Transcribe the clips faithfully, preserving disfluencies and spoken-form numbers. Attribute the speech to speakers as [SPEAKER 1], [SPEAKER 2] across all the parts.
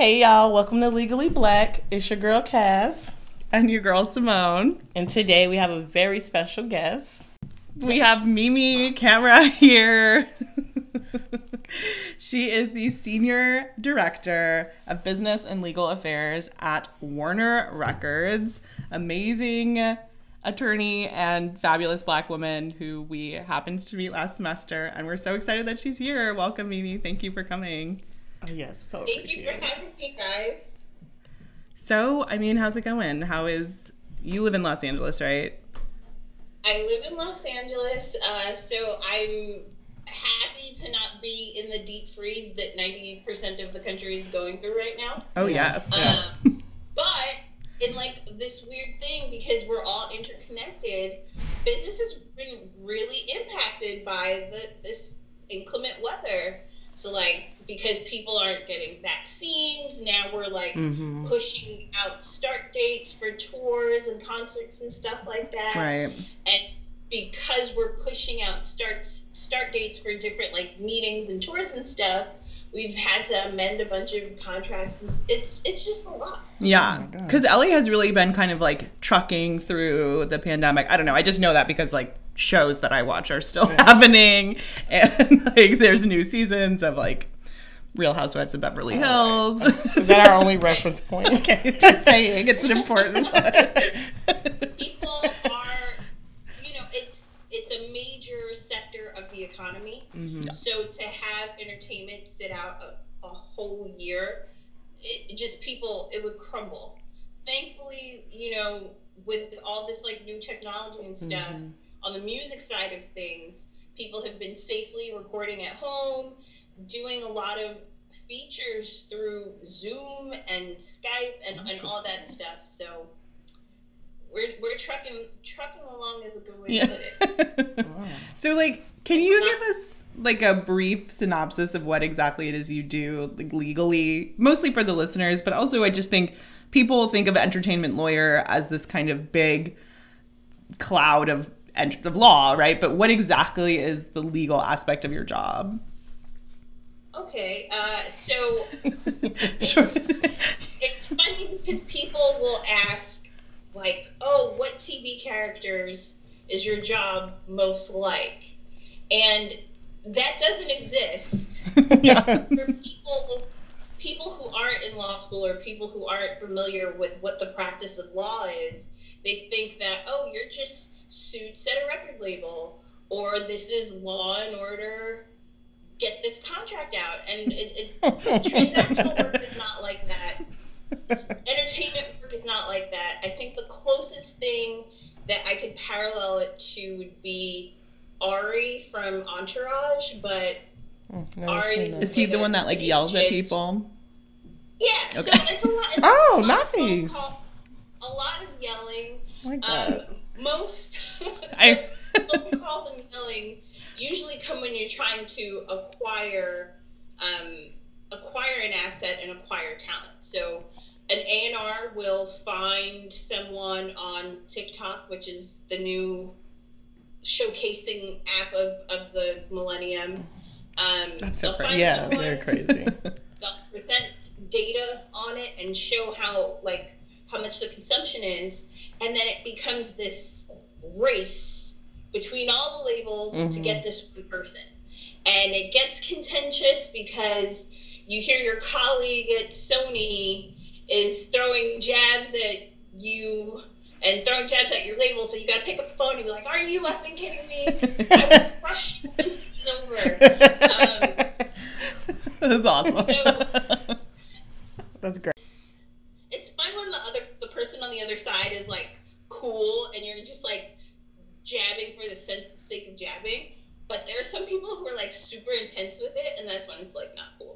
[SPEAKER 1] Hey y'all, welcome to Legally Black. It's your girl Cass.
[SPEAKER 2] And your girl Simone.
[SPEAKER 1] And today we have a very special guest.
[SPEAKER 2] We have Mimi Camera here. She is the Senior Director of Business and Legal Affairs at Warner Records. Amazing attorney and fabulous Black woman who we happened to meet last semester. And we're so excited that she's here. Welcome, Mimi. Thank you for coming.
[SPEAKER 1] Oh, yes, so
[SPEAKER 3] Thank
[SPEAKER 1] appreciate
[SPEAKER 3] you for
[SPEAKER 1] it.
[SPEAKER 3] having me, guys.
[SPEAKER 2] So, I mean, how's it going? How is... You live in Los Angeles, right?
[SPEAKER 3] I live in Los Angeles, uh, so I'm happy to not be in the deep freeze that ninety percent of the country is going through right now.
[SPEAKER 2] Oh, yes.
[SPEAKER 3] Um, but in like this weird thing, because we're all interconnected, business has been really impacted by the, this inclement weather. So like, because people aren't getting vaccines, now we're like
[SPEAKER 2] Mm-hmm.
[SPEAKER 3] pushing out start dates for tours and concerts and stuff like that.
[SPEAKER 2] Right.
[SPEAKER 3] And because we're pushing out start start dates for different like meetings and tours and stuff, we've had to amend a bunch of contracts. And it's it's just a lot.
[SPEAKER 2] Yeah,
[SPEAKER 1] Oh my God.
[SPEAKER 2] because L A has really been kind of like trucking through the pandemic. I don't know. I just know that because like shows that I watch are still happening, and like there's new seasons of like Real Housewives of Beverly Hills.
[SPEAKER 1] Is that our only reference point?
[SPEAKER 2] Okay, just saying it's an important one.
[SPEAKER 3] People are, you know, it's it's a major sector of the economy.
[SPEAKER 2] Mhm.
[SPEAKER 3] So to have entertainment sit out a, a whole year, it, it just people, it would crumble. Thankfully, you know, with all this like new technology and stuff,
[SPEAKER 1] Mhm.
[SPEAKER 3] on the music side of things, people have been safely recording at home, doing a lot of features through Zoom and Skype and, and all that stuff. So we're we're trucking trucking along is a good way
[SPEAKER 2] Yeah.
[SPEAKER 3] to put it.
[SPEAKER 1] Wow.
[SPEAKER 2] So like, can you give us like a brief synopsis of what exactly it is you do like legally, mostly for the listeners, but also I just think people think of entertainment lawyer as this kind of big cloud of of law, right? But what exactly is the legal aspect of your job?
[SPEAKER 3] Okay, uh, so it's, it's funny because people will ask, like, oh, what T V characters is your job most like? And that doesn't exist.
[SPEAKER 2] Yeah.
[SPEAKER 3] For people, people who aren't in law school or people who aren't familiar with what the practice of law is, they think that, oh, you're just suits at a record label, or this is Law and Order, get this contract out. And it, it transactional work is not like that. Entertainment work is not like that. I think the closest thing that I could parallel it to would be Ari from Entourage, but
[SPEAKER 1] Oh, never
[SPEAKER 3] Ari
[SPEAKER 1] seen that.
[SPEAKER 2] Is he the one that like yells at people?
[SPEAKER 3] yeah, so
[SPEAKER 2] Okay.
[SPEAKER 3] it's a lot. It's
[SPEAKER 1] Oh,
[SPEAKER 3] a lot of phone
[SPEAKER 1] nice.
[SPEAKER 3] call- a lot of yelling.
[SPEAKER 1] Oh my
[SPEAKER 3] Um,
[SPEAKER 1] God.
[SPEAKER 3] most
[SPEAKER 2] I-
[SPEAKER 3] phone calls and yelling usually come when you're trying to acquire um, acquire an asset and acquire talent. So an A and R will find someone on TikTok, which is the new showcasing app of, of the millennium. Um,
[SPEAKER 2] That's so
[SPEAKER 3] they'll
[SPEAKER 2] crazy.
[SPEAKER 3] find
[SPEAKER 1] Yeah,
[SPEAKER 3] someone,
[SPEAKER 1] they're crazy.
[SPEAKER 3] they'll present data on it and show how like how much the consumption is, and then it becomes this race between all the labels to
[SPEAKER 1] Mhm.
[SPEAKER 3] get this one person. And it gets contentious because you hear your colleague at Sony is throwing jabs at you and throwing jabs at your label, so you got to pick up the phone and be like, "Are you effing kidding me? I will crush you once this is over." Um,
[SPEAKER 2] That's awesome.
[SPEAKER 3] So-
[SPEAKER 1] That's great.
[SPEAKER 3] it's fun when the other the person on the other side is like cool and you're just like jabbing for the sense sake of jabbing. But there are some people who are like super intense with it, and that's when it's like not cool.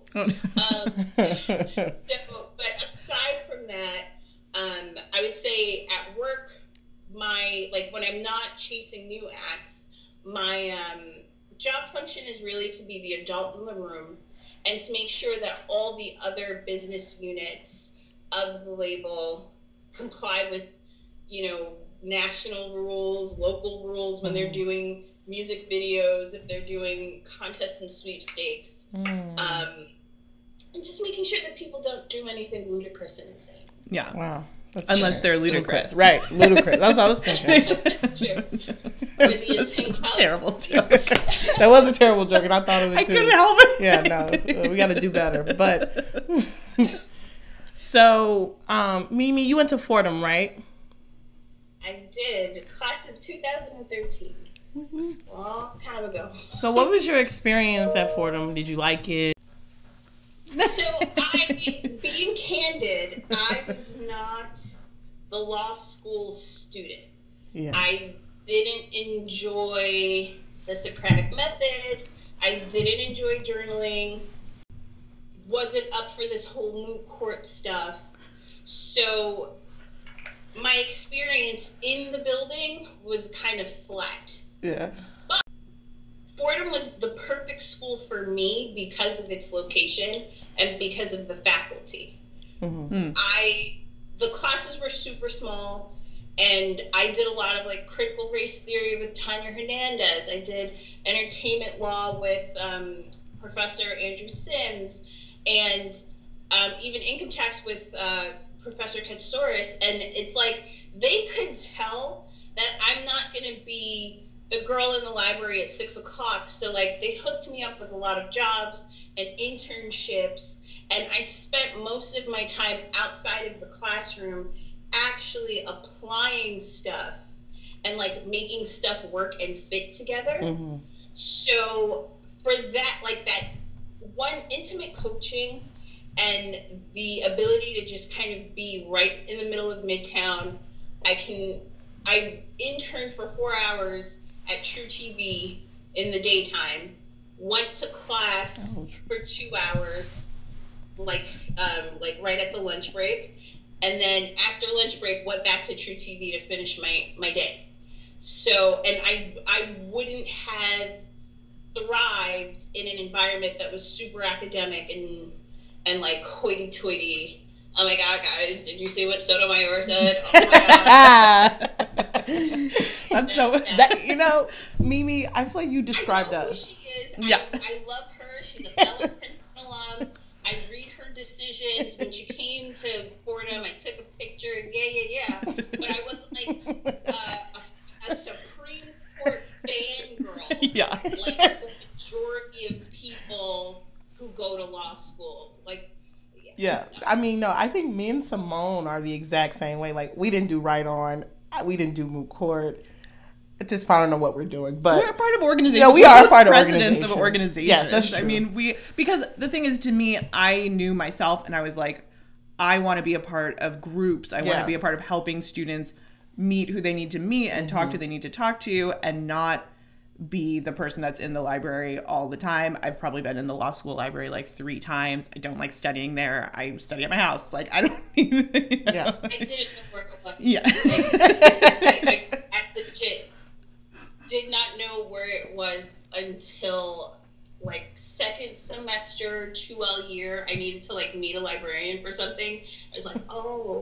[SPEAKER 3] Um, so, but aside from that, um, I would say at work, my like when I'm not chasing new acts, my um, job function is really to be the adult in the room and to make sure that all the other business units of the label comply with, you know, national rules, local rules when they're doing music videos, if they're doing contests and sweepstakes.
[SPEAKER 1] Mm.
[SPEAKER 3] Um, and just making sure that people don't do anything ludicrous and insane.
[SPEAKER 2] Yeah.
[SPEAKER 1] Wow. That's
[SPEAKER 2] Unless
[SPEAKER 1] true.
[SPEAKER 2] they're ludicrous.
[SPEAKER 1] Right, ludicrous. That's what I was thinking.
[SPEAKER 3] That's true. Or the insane clown.
[SPEAKER 2] Terrible joke.
[SPEAKER 1] That was a terrible joke, and I thought of it
[SPEAKER 2] I
[SPEAKER 1] too.
[SPEAKER 2] couldn't help it.
[SPEAKER 1] Yeah, no, we got to do better. But so, um, Mimi, you went to Fordham, right?
[SPEAKER 3] I did. Class of two thousand thirteen. Mm-hmm. A long time ago.
[SPEAKER 1] So, what was your experience at Fordham? Did you like it?
[SPEAKER 3] So, I, being candid, I was not the law school student.
[SPEAKER 1] Yeah.
[SPEAKER 3] I didn't enjoy the Socratic method. I didn't enjoy journaling. Wasn't up for this whole moot court stuff. So, my experience in the building was kind of flat.
[SPEAKER 1] Yeah.
[SPEAKER 3] But Fordham was the perfect school for me because of its location and because of the faculty.
[SPEAKER 1] Mm-hmm.
[SPEAKER 3] I the classes were super small, and I did a lot of like critical race theory with Tanya Hernandez. I did entertainment law with um, Professor Andrew Sims, and um, even income tax with uh, Professor Katsouris. And it's like they could tell that I'm not going to be the girl in the library at six o'clock. So like they hooked me up with a lot of jobs and internships, and I spent most of my time outside of the classroom actually applying stuff and like making stuff work and fit together.
[SPEAKER 1] Mm-hmm.
[SPEAKER 3] So for that, like that one, intimate coaching and the ability to just kind of be right in the middle of Midtown, I can, I interned for four hours at True T V in the daytime, went to class
[SPEAKER 1] Ouch.
[SPEAKER 3] for two hours, like um, like right at the lunch break, and then after lunch break went back to True T V to finish my, my day. So, and I I wouldn't have thrived in an environment that was super academic and and like hoity-toity. Oh my God, guys, did you see what Sotomayor said? Oh my God.
[SPEAKER 1] That's so, that, you know, Mimi, I feel like you described
[SPEAKER 3] I know
[SPEAKER 1] us.
[SPEAKER 3] who she is.
[SPEAKER 2] Yeah.
[SPEAKER 3] I, I love her. She's a fellow Princeton alum. I read her decisions. When she came to Fordham, I took a picture. Yeah, yeah, yeah. But I wasn't like uh, a, a Supreme Court fangirl.
[SPEAKER 2] Yeah.
[SPEAKER 3] Like the majority of people who go to law school. Like, yeah.
[SPEAKER 1] Yeah, I mean, no, I think me and Simone are the exact same way. Like, we didn't do right on, we didn't do moot court. At this point, I don't know what we're doing, but
[SPEAKER 2] we're a part of organizations.
[SPEAKER 1] Yeah, we
[SPEAKER 2] We're
[SPEAKER 1] are
[SPEAKER 2] both
[SPEAKER 1] part of
[SPEAKER 2] presidents
[SPEAKER 1] organizations.
[SPEAKER 2] of organizations.
[SPEAKER 1] Yes, that's
[SPEAKER 2] I
[SPEAKER 1] true.
[SPEAKER 2] mean, we because the thing is, to me, I knew myself, and I was like, I want to be a part of groups. I want
[SPEAKER 1] Yeah.
[SPEAKER 2] to be a part of helping students meet who they need to meet and talk to who they need to talk to, and not be the person that's in the library all the time. I've probably been in the law school library like three times. I don't like studying there. I study at my house. Like, I don't even, you know?
[SPEAKER 1] Yeah.
[SPEAKER 3] I didn't work a lot.
[SPEAKER 2] Yeah.
[SPEAKER 3] Like, I, I, I legit did not know where it was until like second semester, two L year. I needed to like meet a librarian for something. I was like, oh,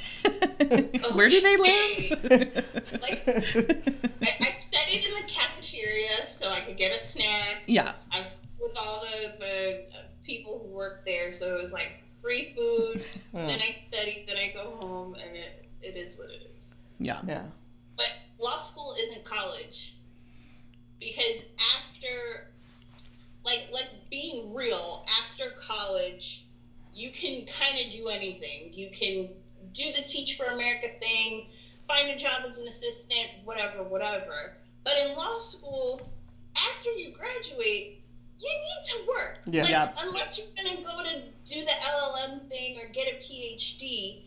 [SPEAKER 2] Where do they
[SPEAKER 3] okay.
[SPEAKER 2] live?
[SPEAKER 3] Like, I, I studied in the cafeteria so I could get a snack.
[SPEAKER 2] Yeah.
[SPEAKER 3] I was with all the, the people who worked there, so it was like free food.
[SPEAKER 1] Yeah.
[SPEAKER 3] Then I study, then I go home, and it, it is what it is.
[SPEAKER 2] Yeah.
[SPEAKER 1] Yeah.
[SPEAKER 3] But law school isn't college, because after, like, like being real, after college, you can kind of do anything. You can do the Teach for America thing, find a job as an assistant, whatever, whatever. But in law school, after you graduate, you need to work.
[SPEAKER 1] Yeah.
[SPEAKER 3] Like,
[SPEAKER 2] Yeah.
[SPEAKER 3] unless you're going to go to do the L L M thing or get a P H D,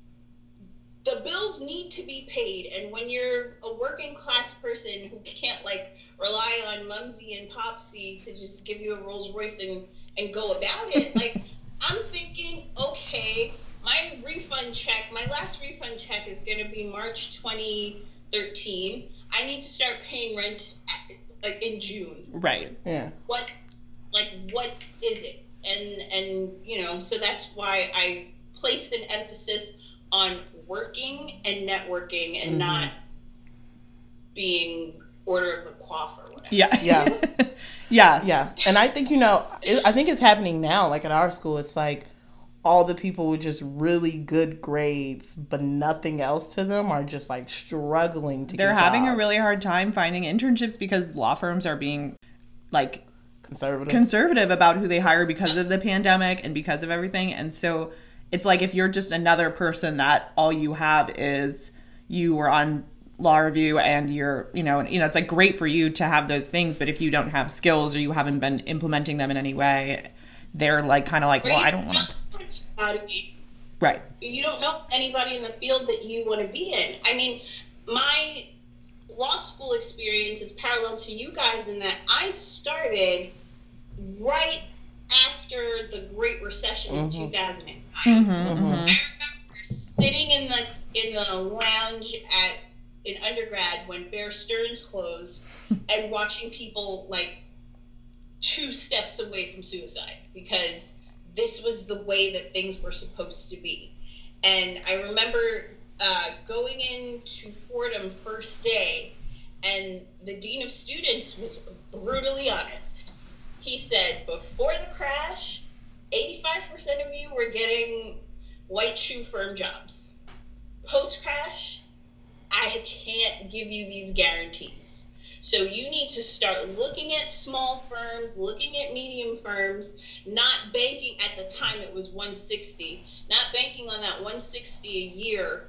[SPEAKER 3] the bills need to be paid. And when you're a working class person who can't like rely on Mumsy and Popsy to just give you a Rolls Royce and, and go about it, like, I'm thinking, okay, my refund check, my last refund check is going to be March twenty thirteen. I need to start paying rent at, like in June.
[SPEAKER 2] Right.
[SPEAKER 1] Yeah.
[SPEAKER 3] What, like, what is it? And, and, you know, so that's why I placed an emphasis on working and networking and
[SPEAKER 1] Mhm.
[SPEAKER 3] not being order of the coif or whatever.
[SPEAKER 2] Yeah.
[SPEAKER 1] Yeah.
[SPEAKER 2] Yeah.
[SPEAKER 1] Yeah. And I think, you know, it, I think it's happening now. Like at our school, it's like all the people with just really good grades, but nothing else to them are just like struggling to
[SPEAKER 2] They're
[SPEAKER 1] get
[SPEAKER 2] having a
[SPEAKER 1] jobs.
[SPEAKER 2] really hard time finding internships because law firms are being like
[SPEAKER 1] conservative.
[SPEAKER 2] conservative about who they hire because of the pandemic and because of everything. And so it's like if you're just another person that all you have is you were on law review and you're, you know, you know, it's like great for you to have those things, but if you don't have skills or you haven't been implementing them in any way, they're like kind of like, well, I don't want to. Right.
[SPEAKER 3] You don't know anybody in the field that you want to be in. I mean, my law school experience is parallel to you guys in that I started right after the Great Recession
[SPEAKER 1] Mm-hmm.
[SPEAKER 3] in two thousand nine.
[SPEAKER 2] Mm-hmm,
[SPEAKER 3] I
[SPEAKER 2] mm-hmm.
[SPEAKER 3] remember sitting in the in the lounge at in undergrad when Bear Stearns closed and watching people like two steps away from suicide because this was the way that things were supposed to be. And I remember uh, going into Fordham first day, and the dean of students was brutally honest. He said, before the crash, eighty-five percent of you were getting white shoe firm jobs. Post-crash, I can't give you these guarantees. So you need to start looking at small firms, looking at medium firms, not banking, at the time it was one sixty, not banking on that one sixty a year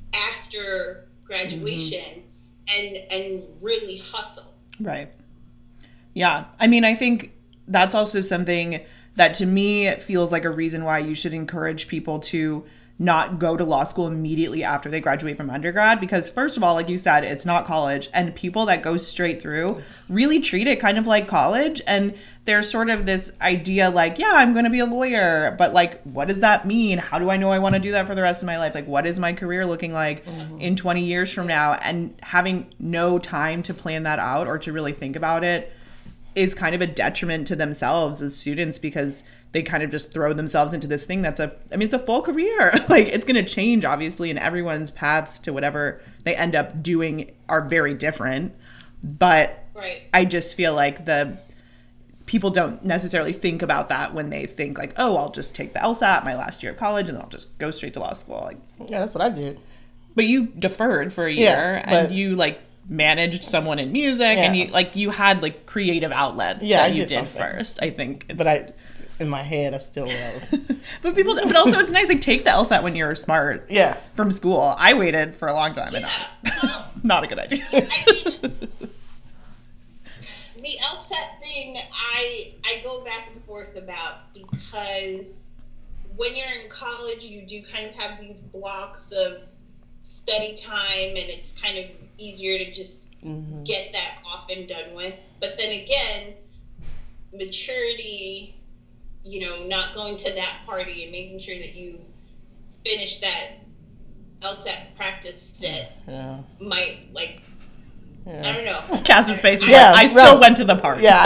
[SPEAKER 3] after graduation, mm-hmm. and and really hustle.
[SPEAKER 2] Right. Yeah. I mean, I think that's also something that to me feels like a reason why you should encourage people to not go to law school immediately after they graduate from undergrad, because first of all, like you said, it's not college, and people that go straight through really treat it kind of like college. And there's sort of this idea like, yeah, I'm going to be a lawyer, but like, what does that mean? How do I know I want to do that for the rest of my life? Like, what is my career looking like mm-hmm. in twenty years from now? And having no time to plan that out or to really think about it is kind of a detriment to themselves as students, because they kind of just throw themselves into this thing that's a, I mean, it's a full career. Like, it's going to change, obviously, and everyone's paths to whatever they end up doing are very different. But
[SPEAKER 3] right.
[SPEAKER 2] I just feel like the people don't necessarily think about that when they think like, oh, I'll just take the LSAT my last year of college and I'll just go straight to law school. Like,
[SPEAKER 1] yeah, that's what I did.
[SPEAKER 2] But you deferred for a year,
[SPEAKER 1] yeah,
[SPEAKER 2] and you like managed someone in music,
[SPEAKER 1] yeah.
[SPEAKER 2] and you like you had like creative outlets
[SPEAKER 1] yeah,
[SPEAKER 2] that
[SPEAKER 1] I
[SPEAKER 2] you
[SPEAKER 1] did,
[SPEAKER 2] did
[SPEAKER 1] something.
[SPEAKER 2] first. I think, it's,
[SPEAKER 1] but I, in my head, I still was.
[SPEAKER 2] but people, but also it's nice like take the LSAT when you're smart.
[SPEAKER 1] Yeah,
[SPEAKER 2] from school. I waited for a long time,
[SPEAKER 3] yeah.
[SPEAKER 2] and
[SPEAKER 3] Well,
[SPEAKER 2] not a good idea.
[SPEAKER 3] I mean, the LSAT thing, I I go back and forth about, because when you're in college, you do kind of have these blocks of study time, and it's kind of easier to just mm-hmm. get that off and done with. But then again, maturity, you know, not going to that party and making sure that you finish that LSAT practice set
[SPEAKER 1] yeah.
[SPEAKER 3] might, like,
[SPEAKER 1] yeah.
[SPEAKER 3] I don't know.
[SPEAKER 2] Cass's face is
[SPEAKER 1] yeah,
[SPEAKER 2] like, I
[SPEAKER 1] right.
[SPEAKER 2] still went to the party.
[SPEAKER 1] Yeah.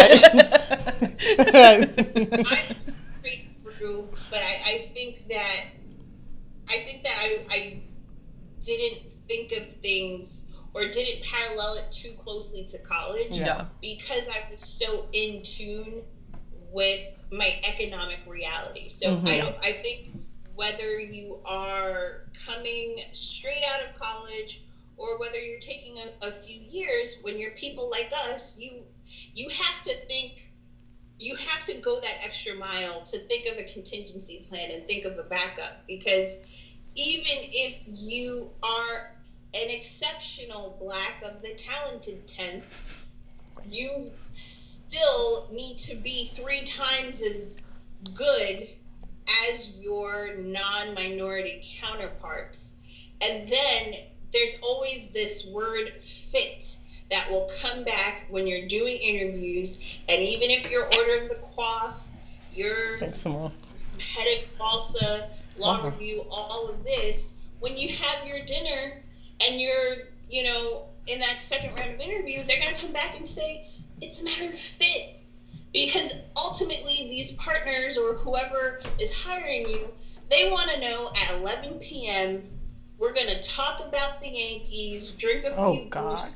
[SPEAKER 3] I'm straight through, but I, I think that I think that I, I didn't think of things or didn't parallel it too closely to college
[SPEAKER 2] Yeah.
[SPEAKER 3] because I was so in tune with my economic reality. So
[SPEAKER 1] mm-hmm.
[SPEAKER 3] I don't I think whether you are coming straight out of college or whether you're taking a, a few years, when you're people like us, you you have to think, you have to go that extra mile to think of a contingency plan and think of a backup, because even if you are an exceptional Black of the talented tenth, you still need to be three times as good as your non-minority counterparts. And then there's always this word fit that will come back when you're doing interviews. And even if you're order of the coif, your
[SPEAKER 1] Thanks, Simone.
[SPEAKER 3] head of balsa, law
[SPEAKER 1] Wow.
[SPEAKER 3] review, all of this, when you have your dinner and you're, you know, in that second round of interview, they're going to come back and say, it's a matter of fit. Because ultimately, these partners or whoever is hiring you, they want to know at eleven p.m., we're going to talk about the Yankees, drink a few
[SPEAKER 1] Oh, God.
[SPEAKER 3] brewskis,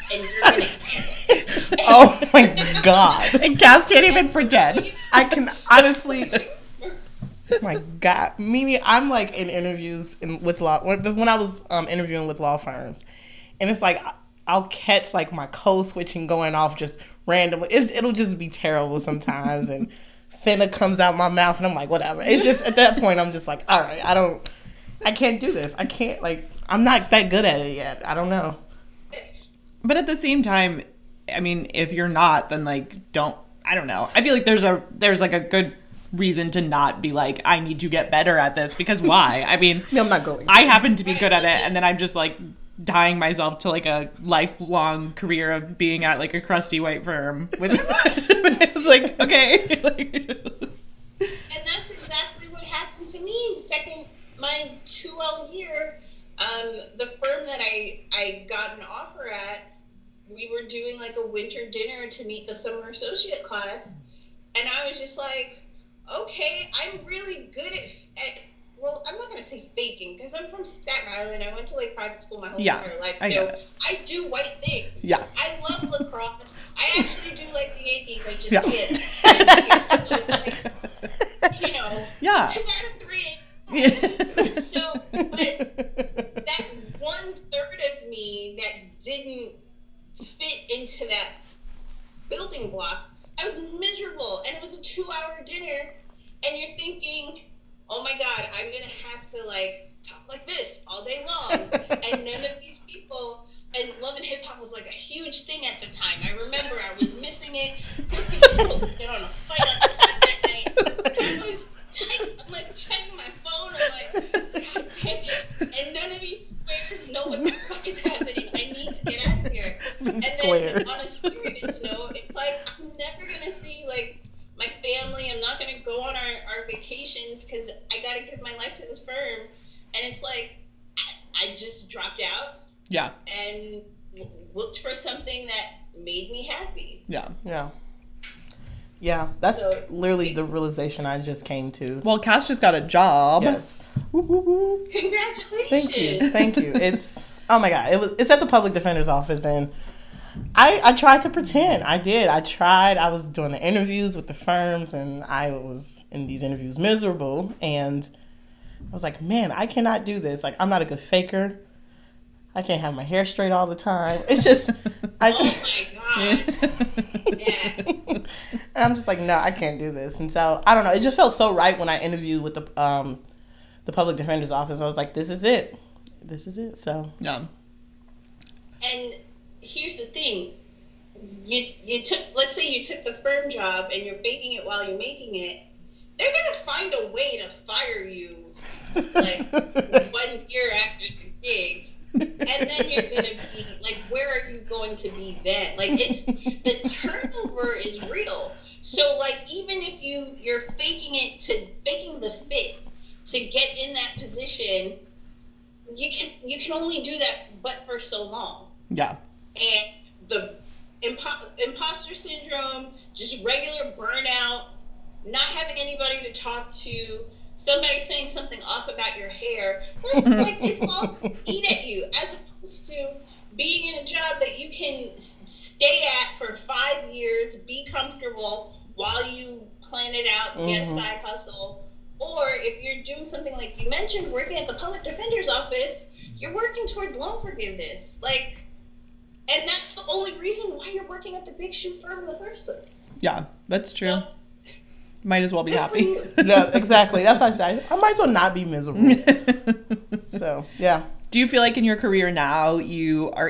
[SPEAKER 3] and you're gonna get it.
[SPEAKER 1] Oh my God.
[SPEAKER 2] And Cass can't even pretend.
[SPEAKER 1] I can honestly. Oh my God, Mimi, I'm like in interviews in, with law when, when I was um, interviewing with law firms, and it's like I'll catch like my code switching going off just randomly. It's, it'll just be terrible sometimes, and finna comes out my mouth, and I'm like, whatever. It's just at that point I'm just like, all right, I don't, I can't do this. I can't like I'm not that good at it yet. I don't know.
[SPEAKER 2] But at the same time, I mean, if you're not, then like don't. I don't know. I feel like there's a there's like a good reason to not be like, I need to get better at this, because why? I mean,
[SPEAKER 1] no, I'm not going.
[SPEAKER 2] I happen to be good at it, and then I'm just like dying myself to like a lifelong career of being at like a crusty white firm with it's like, okay.
[SPEAKER 3] And that's exactly what happened to me. Second, my two L year, um, the firm that I, I got an offer at, we were doing like a winter dinner to meet the summer associate class. And I was just like, okay, I'm really good at, at well, I'm not going to say faking, because I'm from Staten Island. I went to like private school my whole
[SPEAKER 2] yeah,
[SPEAKER 3] entire life.
[SPEAKER 2] I
[SPEAKER 3] So I do white things.
[SPEAKER 2] Yeah.
[SPEAKER 3] I love lacrosse. I actually do like the Yankees. I just
[SPEAKER 2] Yeah.
[SPEAKER 3] can't stand here. So it's like, you know,
[SPEAKER 2] Yeah.
[SPEAKER 3] two out of three. So, but that one third of me that didn't fit into that building block, I was miserable, and it was a two-hour dinner, and you're thinking, oh my God, I'm gonna have to like talk like this all day long, and none of these people. And Love and Hip Hop was like a huge thing at the time. I remember I was missing it. Christy was supposed to get on a fight on that night, and I was tight. I'm like checking my phone. I'm like, God damn it! And none of these squares know what the fuck is happening. I need to get out of here.
[SPEAKER 1] The
[SPEAKER 3] And
[SPEAKER 1] squares.
[SPEAKER 3] then on a serious note, it's like I'm never gonna see like my family. I'm not gonna go on our, our vacations because I gotta give my life to this firm. And it's like I, I just dropped out
[SPEAKER 2] Yeah.
[SPEAKER 3] and l- looked for something that made me happy.
[SPEAKER 2] Yeah.
[SPEAKER 1] Yeah. Yeah, that's
[SPEAKER 3] So-
[SPEAKER 1] literally the realization I just came to.
[SPEAKER 2] Well, Cass just got a job.
[SPEAKER 1] Yes. Woo, woo, woo.
[SPEAKER 3] Congratulations.
[SPEAKER 1] Thank you. Thank you. It's oh my God. It was it's at the public defender's office, and I I tried to pretend. I did. I tried. I was doing the interviews with the firms, and I was in these interviews miserable, and I was like, man, I cannot do this. Like, I'm not a good faker. I can't have my hair straight all the time. It's just I
[SPEAKER 3] Oh my God. Yeah.
[SPEAKER 1] And I'm just like, no, I can't do this. And so I don't know. It just felt so right when I interviewed with the um, the public defender's office. I was like, this is it. This is it. So
[SPEAKER 2] Yeah.
[SPEAKER 3] And here's the thing. You you took let's say you took the firm job and you're faking it while you're making it. They're gonna find a way to fire you like one year after the gig. And then you're gonna be like, where are you going to be then? Like it's the turnover is real. So like even if you you're faking it to faking the fit to get in that position, you can you can only do that but for so long.
[SPEAKER 2] Yeah.
[SPEAKER 3] And the impo- imposter syndrome, just regular burnout, not having anybody to talk to, somebody saying something off about your hair, that's like it's all eat at you, as opposed to being in a job that you can s- stay at for five years, be comfortable while you plan it out, get a
[SPEAKER 1] Mhm.
[SPEAKER 3] side hustle. Or if you're doing something like you mentioned, working at the public defender's office, you're working towards loan forgiveness. Like, and that's the only reason why you're working at the big shoe firm in the first place.
[SPEAKER 2] Yeah. That's true.
[SPEAKER 3] So,
[SPEAKER 2] Might as well be
[SPEAKER 3] good for
[SPEAKER 2] happy.
[SPEAKER 3] you.
[SPEAKER 1] yeah, exactly. That's what I said. I might as well not be miserable. So yeah.
[SPEAKER 2] Do you feel like in your career now you are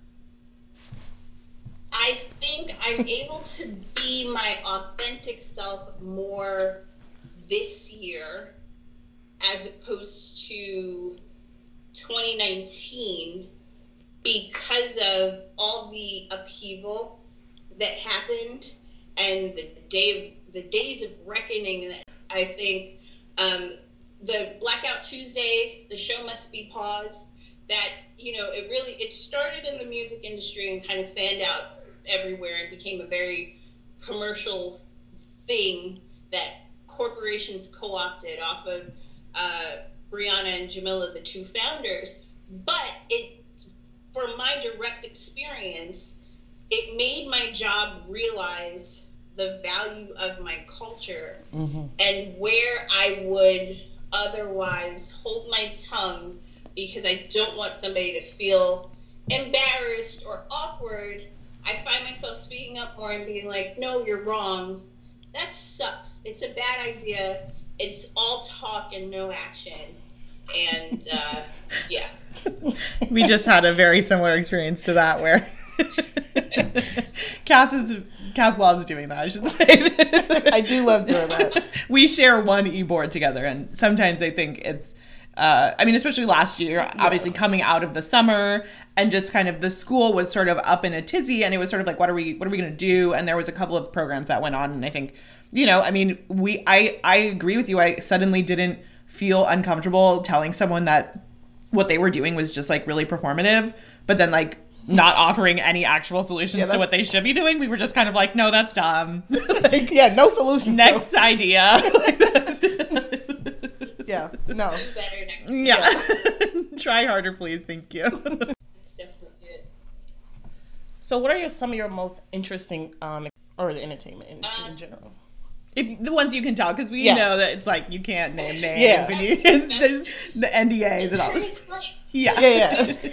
[SPEAKER 3] I think I'm able to be my authentic self more this year as opposed to twenty nineteen because of all the upheaval that happened and the day of, the days of reckoning that I think um, the Blackout Tuesday, the show must be paused, that, you know, it really, it started in the music industry and kind of fanned out everywhere and became a very commercial thing that corporations co-opted off of uh, Brianna and Jamila, the two founders. But it from my direct experience, it made my job realize the value of my culture mm-hmm. and where I would otherwise hold my tongue because I don't want somebody to feel embarrassed or awkward. I find myself speaking up more and being like, no, you're wrong. That sucks. It's a bad idea. It's all talk and no action. And uh, yeah.
[SPEAKER 2] We just had a very similar experience to that where Cass is Cass loves doing that, I should say.
[SPEAKER 1] I do love doing that.
[SPEAKER 2] We share one e-board together, and sometimes I think it's uh, I mean, especially last year, obviously coming out of the summer, and just kind of the school was sort of up in a tizzy, and it was sort of like, what are we what are we going to do? And there was a couple of programs that went on, and I think, you know, I mean, we I I agree with you. I suddenly didn't feel uncomfortable telling someone that what they were doing was just like really performative, but then like not offering any actual solutions yeah, to what they should be doing. We were just kind of like, no, that's dumb.
[SPEAKER 1] Like, yeah, no solution.
[SPEAKER 2] Next idea.
[SPEAKER 1] Yeah, no.
[SPEAKER 3] Do better next
[SPEAKER 2] yeah. yeah. Try harder, please. Thank you.
[SPEAKER 3] That's definitely it.
[SPEAKER 1] So what are your, some of your most interesting, um, or the entertainment industry um, in general?
[SPEAKER 2] If the ones you can tell, because we yeah. know that it's like you can't name names.
[SPEAKER 1] Yeah.
[SPEAKER 2] And you, there's the N D As and all this.
[SPEAKER 1] Yeah, yeah, yeah.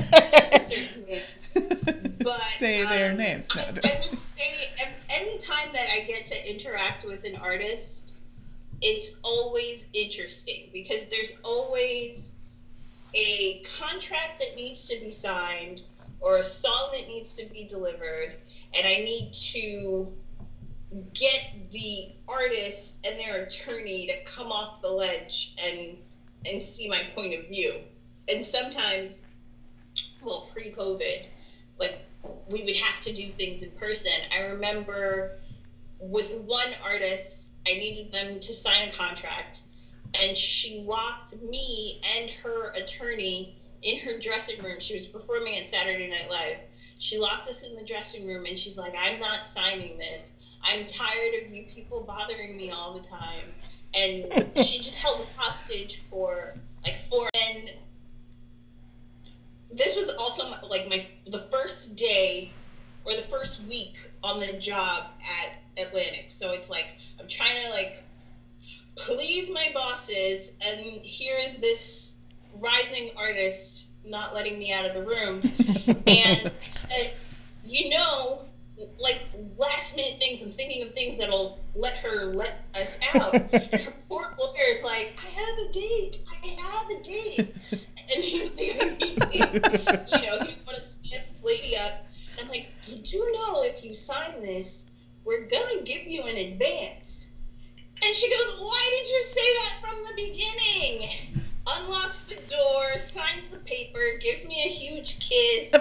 [SPEAKER 3] But,
[SPEAKER 2] say their
[SPEAKER 3] um,
[SPEAKER 2] names. No,
[SPEAKER 3] I, I would say any time that I get to interact with an artist, it's always interesting because there's always a contract that needs to be signed or a song that needs to be delivered, and I need to get the artist and their attorney to come off the ledge and and see my point of view. And sometimes, well, pre-COVID, like, we would have to do things in person. I remember with one artist, I needed them to sign a contract, and she locked me and her attorney in her dressing room. She was performing at Saturday Night Live. She locked us in the dressing room, and she's like, I'm not signing this. I'm tired of you people bothering me all the time. And she just held us hostage for like four. And this was also like my the first day or the first week on the job at Atlantic. So it's like I'm trying to like please my bosses, and here is this rising artist not letting me out of the room. And I said, you know, like last minute things, I'm thinking of things that'll let her let us out. And her poor lawyer is like, I have a date, I have a date. And he's like, I need to, you know, he want to stand this lady up. And I'm like, you do know if you sign this, we're gonna give you an advance. And she goes, why did you say that from the beginning? Unlocks the door, signs the paper, gives me a huge kiss.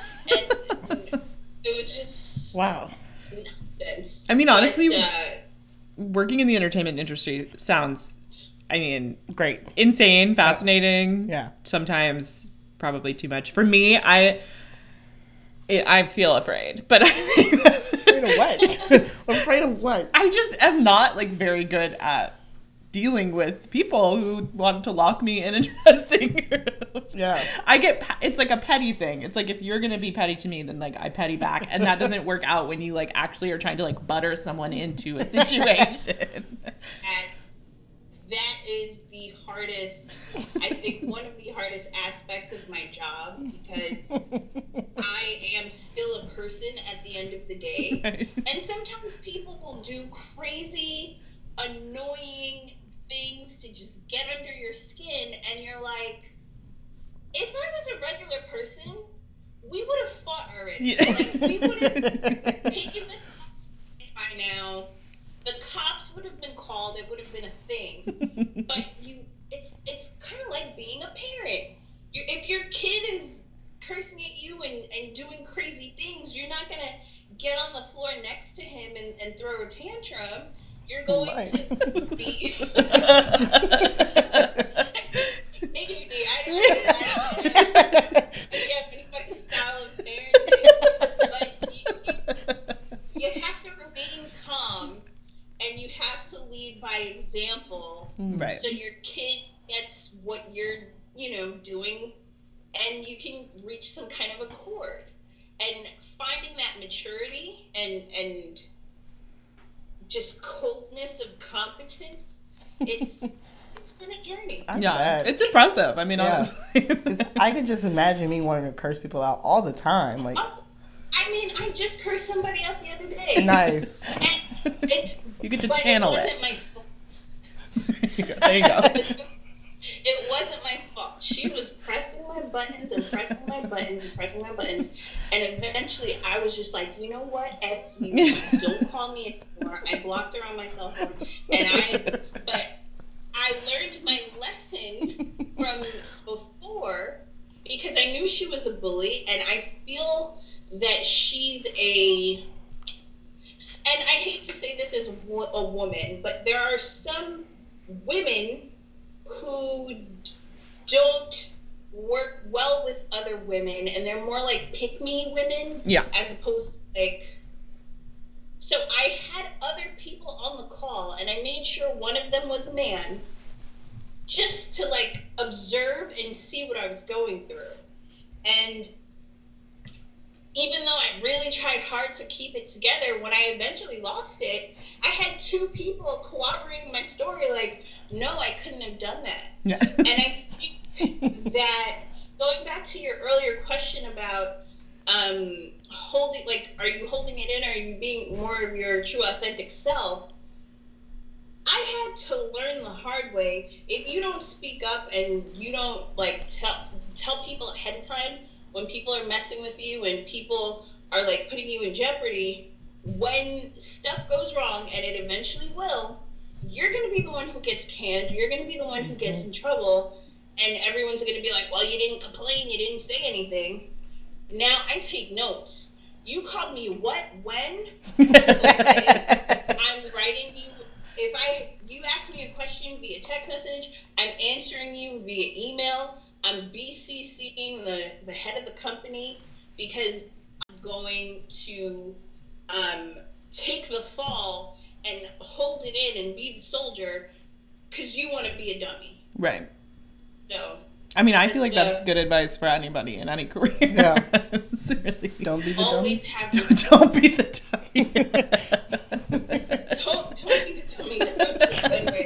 [SPEAKER 3] And it was just
[SPEAKER 1] wow
[SPEAKER 3] nonsense.
[SPEAKER 2] I mean, honestly,
[SPEAKER 3] but, uh,
[SPEAKER 2] working in the entertainment industry sounds, I mean,
[SPEAKER 1] great,
[SPEAKER 2] insane, fascinating.
[SPEAKER 1] Yeah.
[SPEAKER 2] Sometimes probably too much for me. I it, I feel afraid, but I think that,
[SPEAKER 1] afraid of what? Afraid of what?
[SPEAKER 2] I just am not like very good at dealing with people who want to lock me in a dressing room.
[SPEAKER 1] Yeah.
[SPEAKER 2] I get, it's like a petty thing. It's like, if you're going to be petty to me, then like I petty back. And that doesn't work out when you like actually are trying to like butter someone into a situation.
[SPEAKER 3] And that is the hardest, I think one of the hardest aspects of my job, because I am still a person at the end of the day.
[SPEAKER 2] Right.
[SPEAKER 3] And sometimes people will do crazy, annoying things to just get under your skin, and you're like, if I was a regular person, we would have fought already. Yeah. Like, we would have taken this by now. The cops would have been called. It would have been a thing. But you, it's it's kind of like being a parent. You, if your kid is cursing at you and, and doing crazy things, you're not gonna get on the floor next to him and, and throw a tantrum. You're going oh to be. Maybe you do. I don't know. I don't know if anybody's style of parenting, but you, you have to remain calm, and you have to lead by example.
[SPEAKER 2] Right.
[SPEAKER 3] So your kid gets what you're, you know, doing, and you can reach some kind of forward. And finding that maturity and and just coldness of competence, it's it's been a journey.
[SPEAKER 1] I'm
[SPEAKER 2] yeah,
[SPEAKER 1] bad.
[SPEAKER 2] it's impressive. I mean,
[SPEAKER 1] Yeah.
[SPEAKER 2] honestly.
[SPEAKER 1] 'Cause I could just imagine me wanting to curse people out all the time. Like,
[SPEAKER 3] Oh, I mean, I just cursed somebody out the other day.
[SPEAKER 1] nice.
[SPEAKER 3] And it's
[SPEAKER 2] You get to
[SPEAKER 3] but
[SPEAKER 2] channel
[SPEAKER 3] it.
[SPEAKER 2] it.
[SPEAKER 3] wasn't my fault.
[SPEAKER 2] There you go.
[SPEAKER 3] It wasn't my fault. She was pressing my buttons and pressing my buttons and pressing my buttons. And eventually I was just like, you know what? F you. Don't call me anymore. I blocked her on my cell phone. And I, but I learned my lesson from before because I knew she was a bully. And I feel that she's a, and I hate to say this as a woman, but there are some women who don't work well with other women, and they're more like pick-me women,
[SPEAKER 2] Yeah.
[SPEAKER 3] as opposed to like. So I had other people on the call, and I made sure one of them was a man, just to like observe and see what I was going through. And even though I really tried hard to keep it together, when I eventually lost it, I had two people corroborating my story, like, no, I couldn't have done that.
[SPEAKER 2] Yeah.
[SPEAKER 3] And I think that going back to your earlier question about um, holding, like, are you holding it in? Or are you being more of your true authentic self? I had to learn the hard way. If you don't speak up and you don't like tell tell people ahead of time when people are messing with you and people are like putting you in jeopardy, when stuff goes wrong, and it eventually will, you're going to be the one who gets canned. You're going to be the one who gets in trouble, and everyone's going to be like, well, you didn't complain, you didn't say anything. Now I take notes. You called me what, when? Okay. I'm writing you. If I you ask me a question via text message, I'm answering you via email. I'm BCCing the, the head of the company because I'm going to um, take the fall and hold it in and be the soldier because you want to be a dummy.
[SPEAKER 2] Right.
[SPEAKER 3] So.
[SPEAKER 2] I mean, I feel like
[SPEAKER 3] So-
[SPEAKER 2] that's good advice for anybody in any career.
[SPEAKER 1] Yeah.
[SPEAKER 2] It's really...
[SPEAKER 1] Don't be the dummy.
[SPEAKER 3] Always have your
[SPEAKER 2] Don't be the dummy.
[SPEAKER 3] don't, don't be the dummy. That's a good way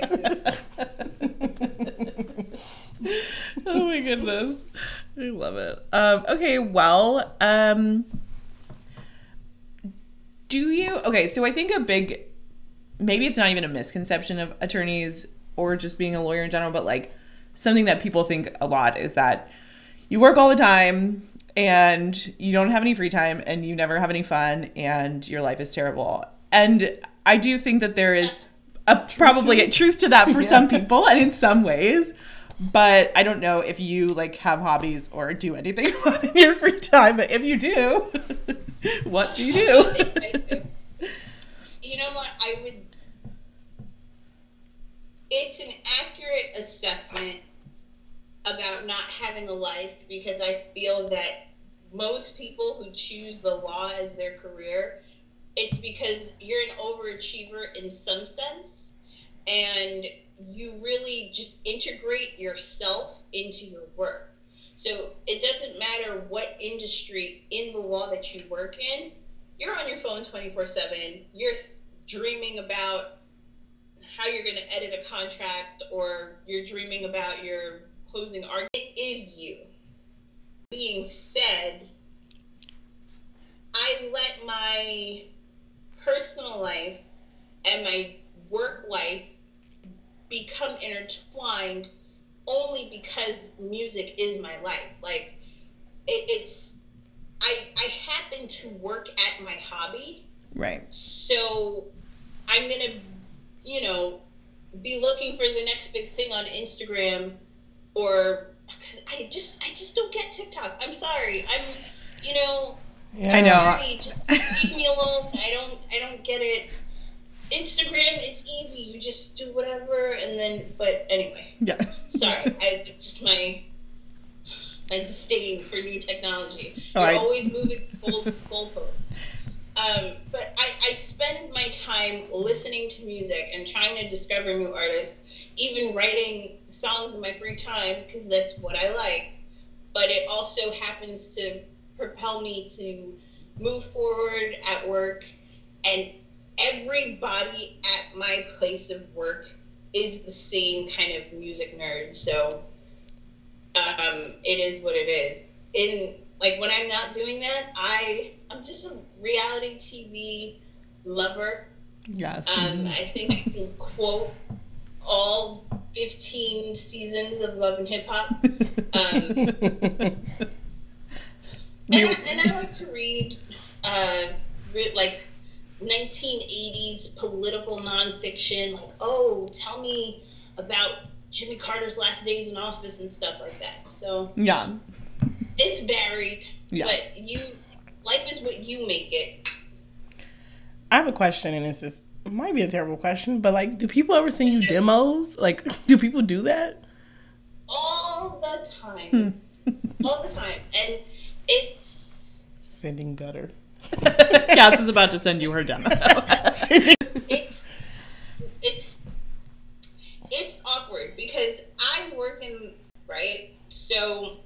[SPEAKER 3] to-
[SPEAKER 2] Oh my goodness. I love it. Um, okay, well, um, do you, okay, so I think a big, maybe it's not even a misconception of attorneys or just being a lawyer in general, but like something that people think a lot is that you work all the time and you don't have any free time and you never have any fun and your life is terrible. And I do think that there is a, probably a truth to that for
[SPEAKER 1] Yeah.
[SPEAKER 2] some people and in some ways. But I don't know if you like have hobbies or do anything fun in your free time. But if you do, what do you do?
[SPEAKER 3] I do. You know what? I would. It's an accurate assessment about not having a life because I feel that most people who choose the law as their career, it's because you're an overachiever in some sense, and you really just integrate yourself into your work. So it doesn't matter what industry in the law that you work in, you're on your phone twenty-four seven, you're dreaming about how you're going to edit a contract, or you're dreaming about your closing argument. It is you. Being said, I let my personal life and my work life become intertwined only because music is my life. Like it, it's I I happen to work at my hobby,
[SPEAKER 2] Right.
[SPEAKER 3] so I'm gonna, you know, be looking for the next big thing on Instagram, or cause I just I just don't get TikTok. I'm sorry. I'm you know
[SPEAKER 1] Yeah.
[SPEAKER 2] I know.
[SPEAKER 3] sorry, just leave me alone. I don't I don't get it. Instagram, it's easy. You just do whatever, and then. But anyway,
[SPEAKER 2] Yeah.
[SPEAKER 3] sorry. I, it's just my my disdain for new technology.
[SPEAKER 2] Oh,
[SPEAKER 3] You're
[SPEAKER 2] I-
[SPEAKER 3] always moving goal, goalposts. Um, but I, I spend my time listening to music and trying to discover new artists, even writing songs in my free time because that's what I like. But it also happens to propel me to move forward at work. And everybody at my place of work is the same kind of music nerd. So um, it is what it is. In like when I'm not doing that, I I'm just a reality T V lover.
[SPEAKER 2] Yes.
[SPEAKER 3] Um, I think I can quote all fifteen seasons of Love and Hip Hop. Um, and, I, and I like to read uh, re- like nineteen eighties political nonfiction. Like, oh, tell me about Jimmy Carter's last days in office and stuff like that. So
[SPEAKER 2] yeah,
[SPEAKER 3] it's varied.
[SPEAKER 2] Yeah.
[SPEAKER 3] But you, life is what you make it.
[SPEAKER 1] I have a question, and it's just it might be a terrible question, but like, do people ever send you demos? Like, do people do that?
[SPEAKER 3] All the time. All the time. And it's...
[SPEAKER 1] Sending gutter.
[SPEAKER 2] Cass is about to send you her demo.
[SPEAKER 3] it's... It's... It's awkward because I work in... Right? So...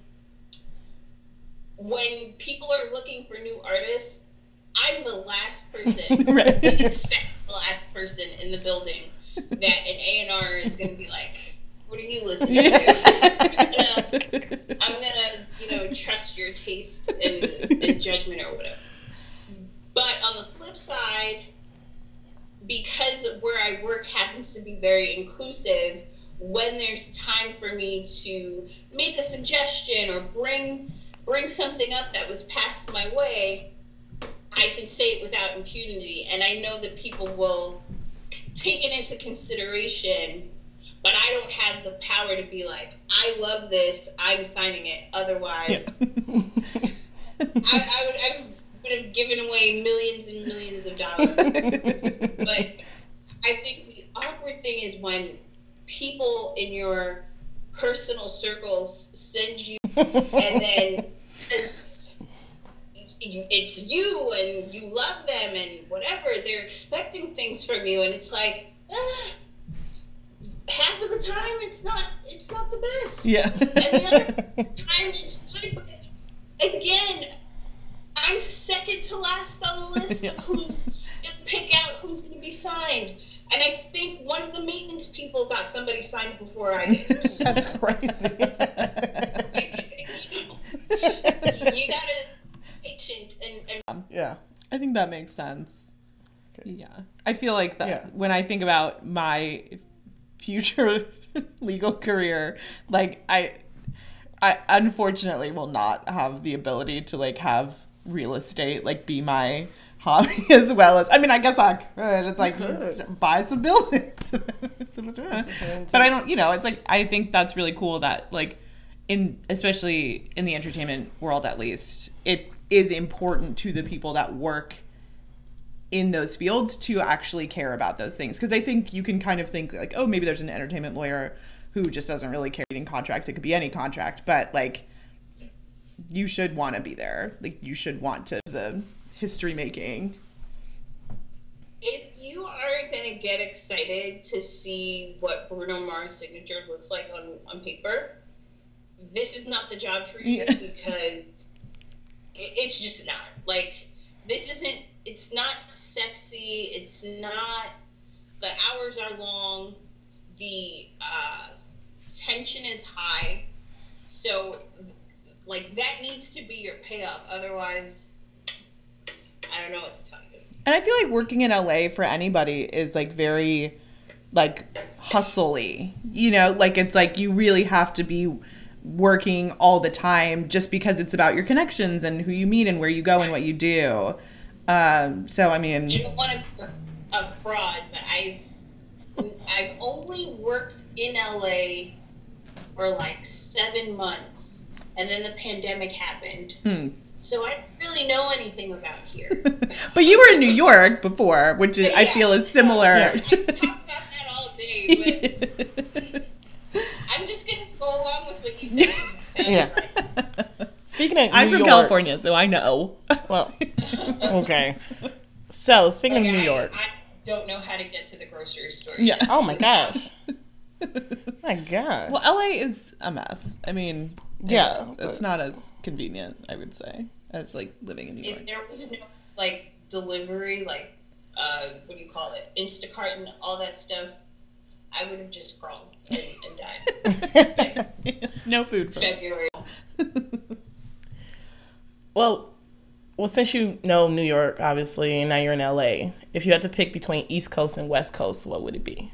[SPEAKER 3] When people are looking for new artists, I'm the last person,
[SPEAKER 2] right.
[SPEAKER 3] the second last person in the building that an A and R is going to be like, what are you listening to? I'm gonna, I'm gonna, you know, trust your taste and, and judgment or whatever. But on the flip side, because where I work happens to be very inclusive, when there's time for me to make a suggestion or bring bring something up that was passed my way, I can say it without impunity, and I know that people will take it into consideration, but I don't have the power to be like, I love this, I'm signing it. Otherwise, yeah. I, I would I would have given away millions and millions of dollars. But I think the awkward thing is when people in your personal circles send you, and then it's, it's you and you love them and whatever, they're expecting things from you, and it's like, ah, half of the time it's not it's not the best.
[SPEAKER 2] Yeah.
[SPEAKER 3] And the other time it's good, but again, I'm second to last on the list of who's gonna pick out who's gonna be signed. And I think one of the maintenance people got somebody signed before I did.
[SPEAKER 1] That's crazy.
[SPEAKER 3] You gotta be patient and, and
[SPEAKER 1] yeah.
[SPEAKER 2] I think that makes sense. Okay. Yeah. I feel like that
[SPEAKER 1] yeah.
[SPEAKER 2] when I think about my future legal career, like I I unfortunately will not have the ability to like have real estate like be my hobby as well as, I mean, I guess I could. It's like could. buy some buildings. But I don't, you know, it's like, I think that's really cool that like in, especially in the entertainment world, at least, it is important to the people that work in those fields to actually care about those things. Because I think you can kind of think like, oh, maybe there's an entertainment lawyer who just doesn't really care about contracts. It could be any contract, but like you should want to be there. Like you should want to the history making.
[SPEAKER 3] If you are going to get excited to see what Bruno Mars' signature looks like on, on paper, this is not the job for you. Yeah. Because it, it's just not. Like, this isn't, it's not sexy. It's not, the hours are long. The uh, tension is high. So, like, that needs to be your payoff. Otherwise, I don't know what to tell you.
[SPEAKER 2] And I feel like working in L A for anybody is like very like hustle-y, you know, like it's like you really have to be working all the time just because it's about your connections and who you meet and where you go and what you do. Um, so, I mean,
[SPEAKER 3] I don't want to be a fraud, but I've, I've only worked in L A for like seven months and then the pandemic happened. Hmm. So I don't really know anything about here.
[SPEAKER 2] But you were in New York before, which is, yeah, I feel is similar.
[SPEAKER 3] Yeah. I can talk about that all day, but I'm just going to go along with what you said.
[SPEAKER 1] Yeah.
[SPEAKER 3] Right.
[SPEAKER 1] Speaking of
[SPEAKER 2] I'm
[SPEAKER 1] New
[SPEAKER 2] from
[SPEAKER 1] York,
[SPEAKER 2] California, so I know.
[SPEAKER 1] Well, okay. So, speaking
[SPEAKER 3] like
[SPEAKER 1] of New
[SPEAKER 3] I,
[SPEAKER 1] York.
[SPEAKER 3] I don't know how to get to the grocery store
[SPEAKER 2] Yeah.
[SPEAKER 3] yet.
[SPEAKER 1] Oh, my gosh. My God.
[SPEAKER 2] Well, L A is a mess. I mean,
[SPEAKER 1] yeah.
[SPEAKER 2] It's, it's not as convenient, I would say. as like living in New York.
[SPEAKER 3] If there was no like delivery, like uh, what do you call it, Instacart and all that stuff, I would have just crawled and, and died. Like,
[SPEAKER 2] no food for
[SPEAKER 3] February.
[SPEAKER 1] Well, well, since you know New York, obviously, and now you're in L A, if you had to pick between East Coast and West Coast, what would it be?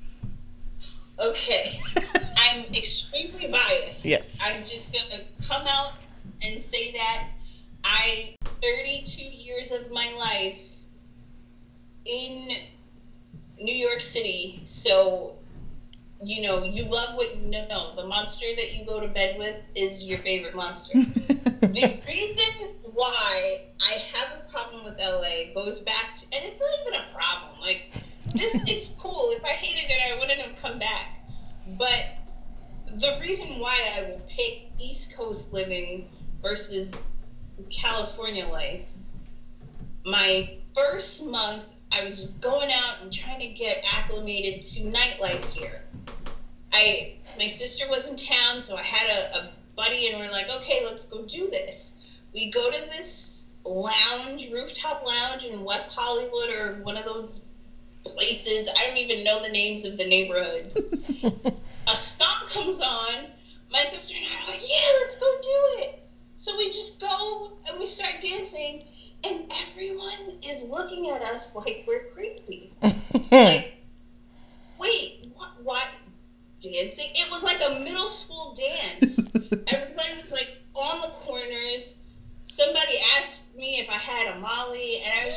[SPEAKER 3] Okay, I'm extremely biased.
[SPEAKER 1] Yes.
[SPEAKER 3] I'm just gonna come out and say that I, thirty-two years of my life in New York City, so, you know, you love what you know. The monster that you go to bed with is your favorite monster. The reason why I have a problem with L A goes back to, and it's not even a problem, like, this, it's cool. If I hated it, I wouldn't have come back. But the reason why I will pick East Coast living versus California life, my first month, I was going out and trying to get acclimated to nightlife here. I, my sister was in town, so I had a, a buddy, and we're like, okay, let's go do this. We go to this lounge, rooftop lounge in West Hollywood, or one of those places. I don't even know the names of the neighborhoods. A song comes on. My sister and I are like, yeah, let's go do it. So we just go and we start dancing, and everyone is looking at us like we're crazy. Like, wait, what, what? Dancing? It was like a middle school dance. Everybody was like on the corners. Somebody asked me if I had a Molly, and I was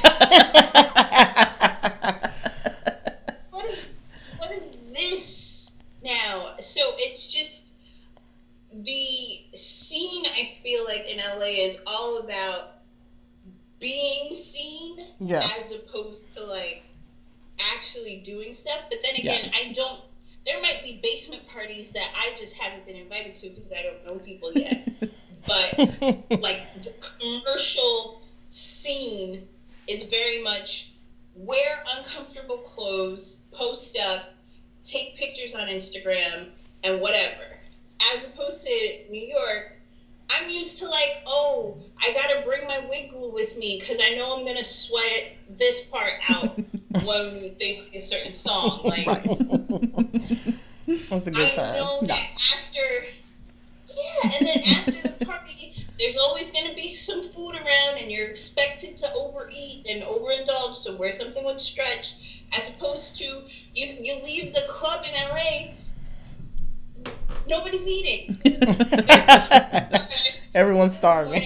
[SPEAKER 3] just like, what is, what is this now? So it's just, the scene, I feel like, in L A is all about being seen,
[SPEAKER 1] Yeah.
[SPEAKER 3] as opposed to like actually doing stuff. But then again,
[SPEAKER 2] Yeah.
[SPEAKER 3] I don't, there might be basement parties that I just haven't been invited to because I don't know people yet. But like the commercial scene is very much wear uncomfortable clothes, post up, take pictures on Instagram, and whatever. As opposed to New York, I'm used to like, oh, I gotta bring my wig glue with me because I know I'm gonna sweat this part out when they play a certain song. Like,
[SPEAKER 1] That's a good
[SPEAKER 3] I
[SPEAKER 1] time.
[SPEAKER 3] know that after, yeah, and then after the party, there's always going to be some food around, and you're expected to overeat and overindulge, so wear something with stretch, as opposed to you, you leave the club in L A, nobody's eating.
[SPEAKER 1] Everyone's starving.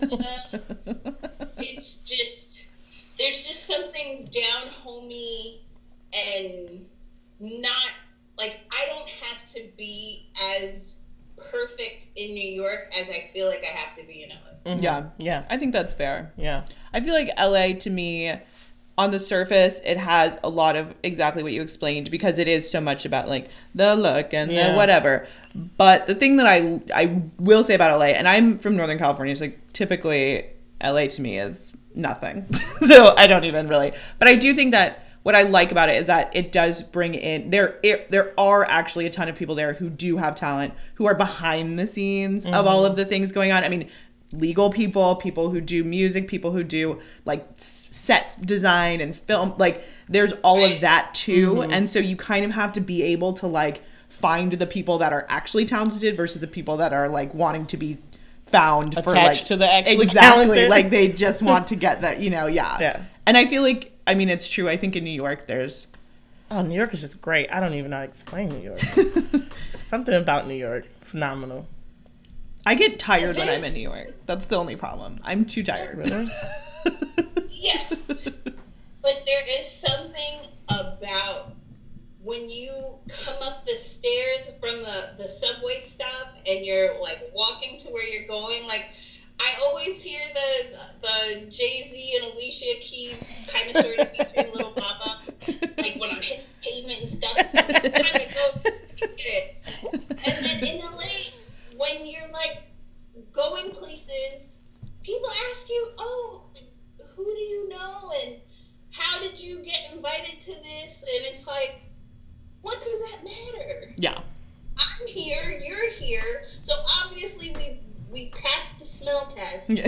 [SPEAKER 3] It's just, there's just something down homey and not, like, I don't have to be as perfect in New York as I feel like I have to be in L A.
[SPEAKER 1] Mm-hmm.
[SPEAKER 2] Yeah.
[SPEAKER 1] Yeah.
[SPEAKER 2] I think that's fair.
[SPEAKER 1] Yeah.
[SPEAKER 2] I feel like L A, to me, on the surface, it has a lot of exactly what you explained, because it is so much about like the look and
[SPEAKER 1] Yeah.
[SPEAKER 2] the whatever. But the thing that I I will say about L A, and I'm from Northern California, so like typically L A to me is nothing. So I don't even really. But I do think that what I like about it is that it does bring in, there it, there are actually a ton of people there who do have talent, who are behind the scenes mm-hmm. of all of the things going on. I mean, legal people, people who do music, people who do like set design and film, like there's all of that too. Mm-hmm. And so you kind of have to be able to like find the people that are actually talented versus the people that are like wanting to be found
[SPEAKER 1] attached
[SPEAKER 2] for like
[SPEAKER 1] to the actually
[SPEAKER 2] exactly
[SPEAKER 1] talented.
[SPEAKER 2] Like they just want to get that, you know. Yeah.
[SPEAKER 1] Yeah.
[SPEAKER 2] And I feel like, I mean, it's true. I think in New York there's
[SPEAKER 1] Oh, New York is just great. I don't even know how to explain New York. Something about New York, phenomenal.
[SPEAKER 2] I get tired when I'm in
[SPEAKER 3] There's-
[SPEAKER 2] New York. That's the only problem. I'm too tired.
[SPEAKER 1] Really?
[SPEAKER 3] Yes, but there is something about when you come up the stairs from the, the subway stop and you're like walking to where you're going. Like, I always hear the the Jay-Z and Alicia Keys kind of sort of featuring Little Mama, like when I'm hitting pavement and stuff. So it's time to go to get it. And then in L A, when you're like going places, people ask you, oh, who do you know and how did you get invited to this? And it's like, what does that matter?
[SPEAKER 2] Yeah.
[SPEAKER 3] I'm here, you're here, so obviously we we passed the smell test.
[SPEAKER 2] Yeah.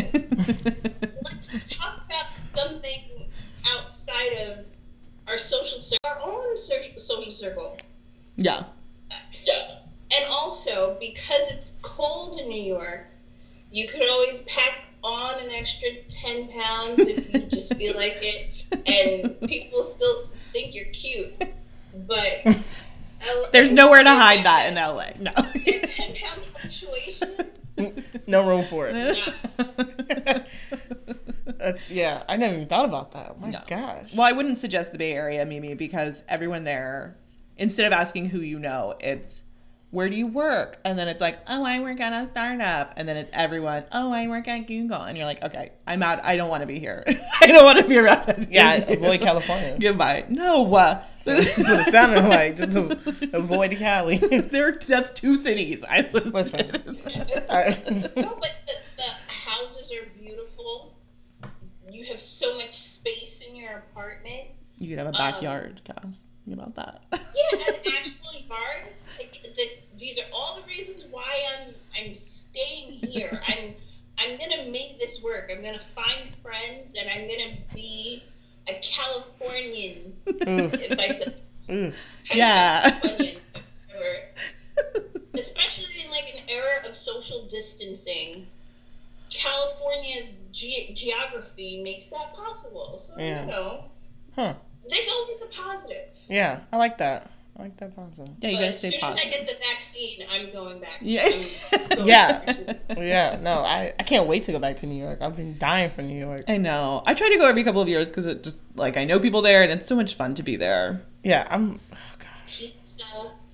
[SPEAKER 3] Let's talk about something outside of our social circle, our own social social circle.
[SPEAKER 2] Yeah.
[SPEAKER 3] Yeah. And also, because it's cold in New York, you could always pack on an extra ten pounds if you just feel like it, and people still think you're cute. But
[SPEAKER 2] there's nowhere to hide that in L A. No.
[SPEAKER 3] The ten pound fluctuation.
[SPEAKER 1] No room for it.
[SPEAKER 3] Yeah.
[SPEAKER 1] That's, yeah, I never even thought about that. Oh my
[SPEAKER 2] No.
[SPEAKER 1] gosh.
[SPEAKER 2] Well, I wouldn't suggest the Bay Area, Mimi, because everyone there, instead of asking who you know, it's where do you work? And then it's like, oh, I work at a startup. And then it's everyone, oh, I work at Google. And you're like, okay, I'm out. I don't want to be here. I don't want to be around.
[SPEAKER 1] Yeah, avoid California.
[SPEAKER 2] Goodbye. No. Uh,
[SPEAKER 1] So this is what it sounded like. Just to avoid Cali.
[SPEAKER 2] there, that's two cities. I listed.
[SPEAKER 1] Listen.
[SPEAKER 3] No, but the, the houses are beautiful. You have so much space in your apartment.
[SPEAKER 2] You could have a backyard, um, Cass. Think about that.
[SPEAKER 3] Yeah, an actual yard. Like, the, these are all the reasons why I'm I'm staying here. I'm I'm gonna make this work. I'm gonna find friends, and I'm gonna be a Californian. If I said,
[SPEAKER 1] Oof.
[SPEAKER 2] Yeah.
[SPEAKER 3] Californian, or, especially in like an era of social distancing. California's ge- geography makes that possible. So
[SPEAKER 1] Yeah.
[SPEAKER 3] you know,
[SPEAKER 1] Huh.
[SPEAKER 3] there's always a positive.
[SPEAKER 1] Yeah, I like that. I like that positive.
[SPEAKER 2] Yeah, you
[SPEAKER 3] But
[SPEAKER 2] gotta
[SPEAKER 3] as
[SPEAKER 2] stay
[SPEAKER 3] soon
[SPEAKER 2] positive.
[SPEAKER 3] as I get the vaccine, I'm going back.
[SPEAKER 2] Yeah.
[SPEAKER 3] I'm going
[SPEAKER 1] Yeah.
[SPEAKER 3] back to-
[SPEAKER 1] Yeah, no, I, I can't wait to go back to New York. I've been dying for New York.
[SPEAKER 2] I know. I try to go every couple of years because it just, like, I know people there and it's so much fun to be there.
[SPEAKER 1] Yeah, I'm. Oh gosh,
[SPEAKER 3] Pizza,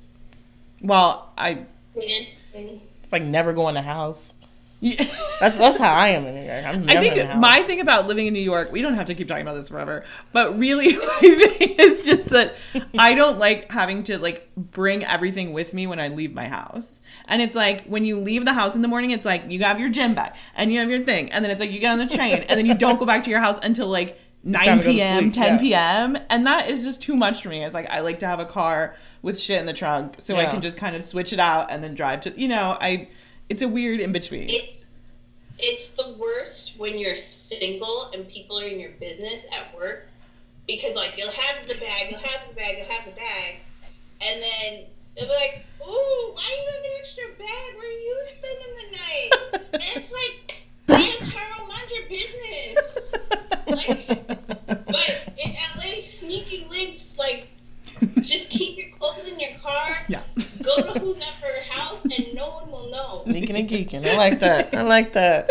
[SPEAKER 2] Well, I.
[SPEAKER 3] dancing.
[SPEAKER 1] it's like never going to house.
[SPEAKER 2] Yeah.
[SPEAKER 1] That's that's how I am in New York. I'm never
[SPEAKER 2] I
[SPEAKER 1] in the
[SPEAKER 2] think
[SPEAKER 1] house.
[SPEAKER 2] my thing about living in New York, we don't have to keep talking about this forever, but really my thing is just that I don't like having to like bring everything with me when I leave my house. And it's like when you leave the house in the morning, it's like you have your gym bag and you have your thing. And then it's like you get on the train and then you don't go back to your house until like
[SPEAKER 1] time
[SPEAKER 2] nine
[SPEAKER 1] to go to
[SPEAKER 2] p.m.,
[SPEAKER 1] sleep,
[SPEAKER 2] ten
[SPEAKER 1] yeah.
[SPEAKER 2] p.m. And that is just too much for me. It's like I like to have a car with shit in the trunk so I
[SPEAKER 1] Yeah.
[SPEAKER 2] can just kind of switch it out and then drive to, you know, I, it's a weird in between.
[SPEAKER 3] It's it's the worst when you're single and people are in your business at work, because like you'll have the bag, you'll have the bag, you'll have the bag, and then they'll be like, "Ooh, why do you have an extra bag? Where are you spending the night?" And it's like, "Man, Charles, mind your business." Like, but in L A, sneaky links like just keep your clothes in your car.
[SPEAKER 2] Yeah.
[SPEAKER 3] Go to who's at her house, and no one will know.
[SPEAKER 1] Sneaking and geeking. I like that. I like that.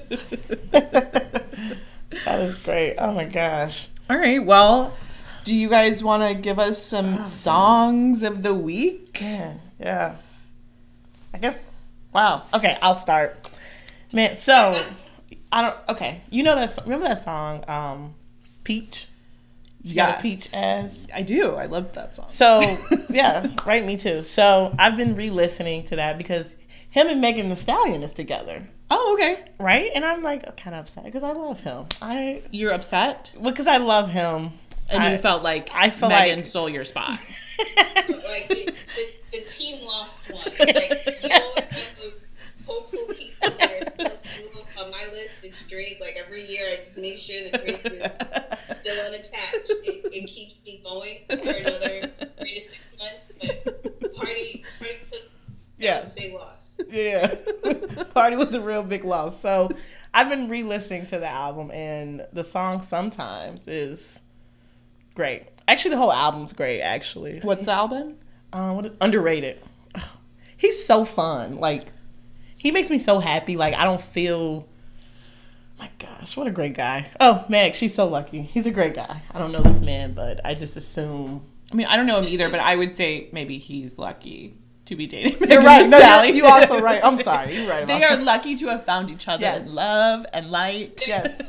[SPEAKER 1] That is great. Oh my gosh.
[SPEAKER 2] All right. Well, do you guys want to give us some songs of the week?
[SPEAKER 1] Yeah, yeah. I guess. Wow. Okay, I'll start. Man, so I don't. Okay, you know that. Remember that song, um, Peach? She got
[SPEAKER 2] Yes.
[SPEAKER 1] a peach ass.
[SPEAKER 2] I do. I love that song.
[SPEAKER 1] So yeah, right. Me too. So I've been re-listening to that because him and Megan Thee Stallion is together,
[SPEAKER 2] Oh, okay.
[SPEAKER 1] right? And I'm like kind of upset because I love him. I
[SPEAKER 2] You're upset,
[SPEAKER 1] because I love him.
[SPEAKER 2] and
[SPEAKER 1] I,
[SPEAKER 2] you felt like
[SPEAKER 1] I felt
[SPEAKER 2] Megan
[SPEAKER 1] like-
[SPEAKER 2] stole your spot.
[SPEAKER 3] Like the, the, the team lost one. Like you know, like the hopeful people that are still on my list. It's Drake. Like every year, I just make sure that Drake is still unattached. It, it keeps me going for another three to six months. But party, party took
[SPEAKER 1] Yeah.
[SPEAKER 3] a big loss.
[SPEAKER 1] Yeah. Party was a real big loss. So I've been re-listening to the album, and the song Sometimes is great. Actually, the whole album's great, actually.
[SPEAKER 2] What's the album?
[SPEAKER 1] Um, what is, underrated. He's so fun. Like, he makes me so happy. Like, I don't feel... My gosh, what a great guy. Oh, Meg, she's so lucky. He's a great guy. I don't know this man, but I just assume...
[SPEAKER 2] I mean, I don't know him either, but I would say maybe he's lucky to be dating.
[SPEAKER 1] You're
[SPEAKER 2] Megan
[SPEAKER 1] right.
[SPEAKER 2] Thee
[SPEAKER 1] No,
[SPEAKER 2] Stallion.
[SPEAKER 1] you're, you also right. I'm sorry. You're right.
[SPEAKER 2] They
[SPEAKER 1] about
[SPEAKER 2] are lucky to have found each other
[SPEAKER 1] Yes.
[SPEAKER 2] in love and light.
[SPEAKER 1] Yes.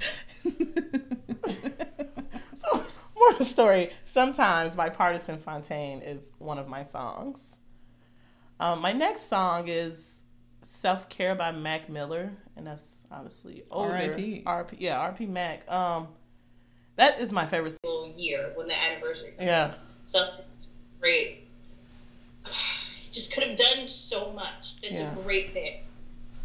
[SPEAKER 1] So, more of the story. Sometimes by Partisan Fontaine is one of my songs. Um, my next song is Self Care by Mac Miller, and that's obviously older.
[SPEAKER 2] R I P
[SPEAKER 1] R P Yeah, R P Mac. Um, that is my favorite.
[SPEAKER 3] Whole year when the anniversary. comes.
[SPEAKER 1] Yeah,
[SPEAKER 3] So great. Just could have done so much. It's
[SPEAKER 1] Yeah.
[SPEAKER 3] a great pick.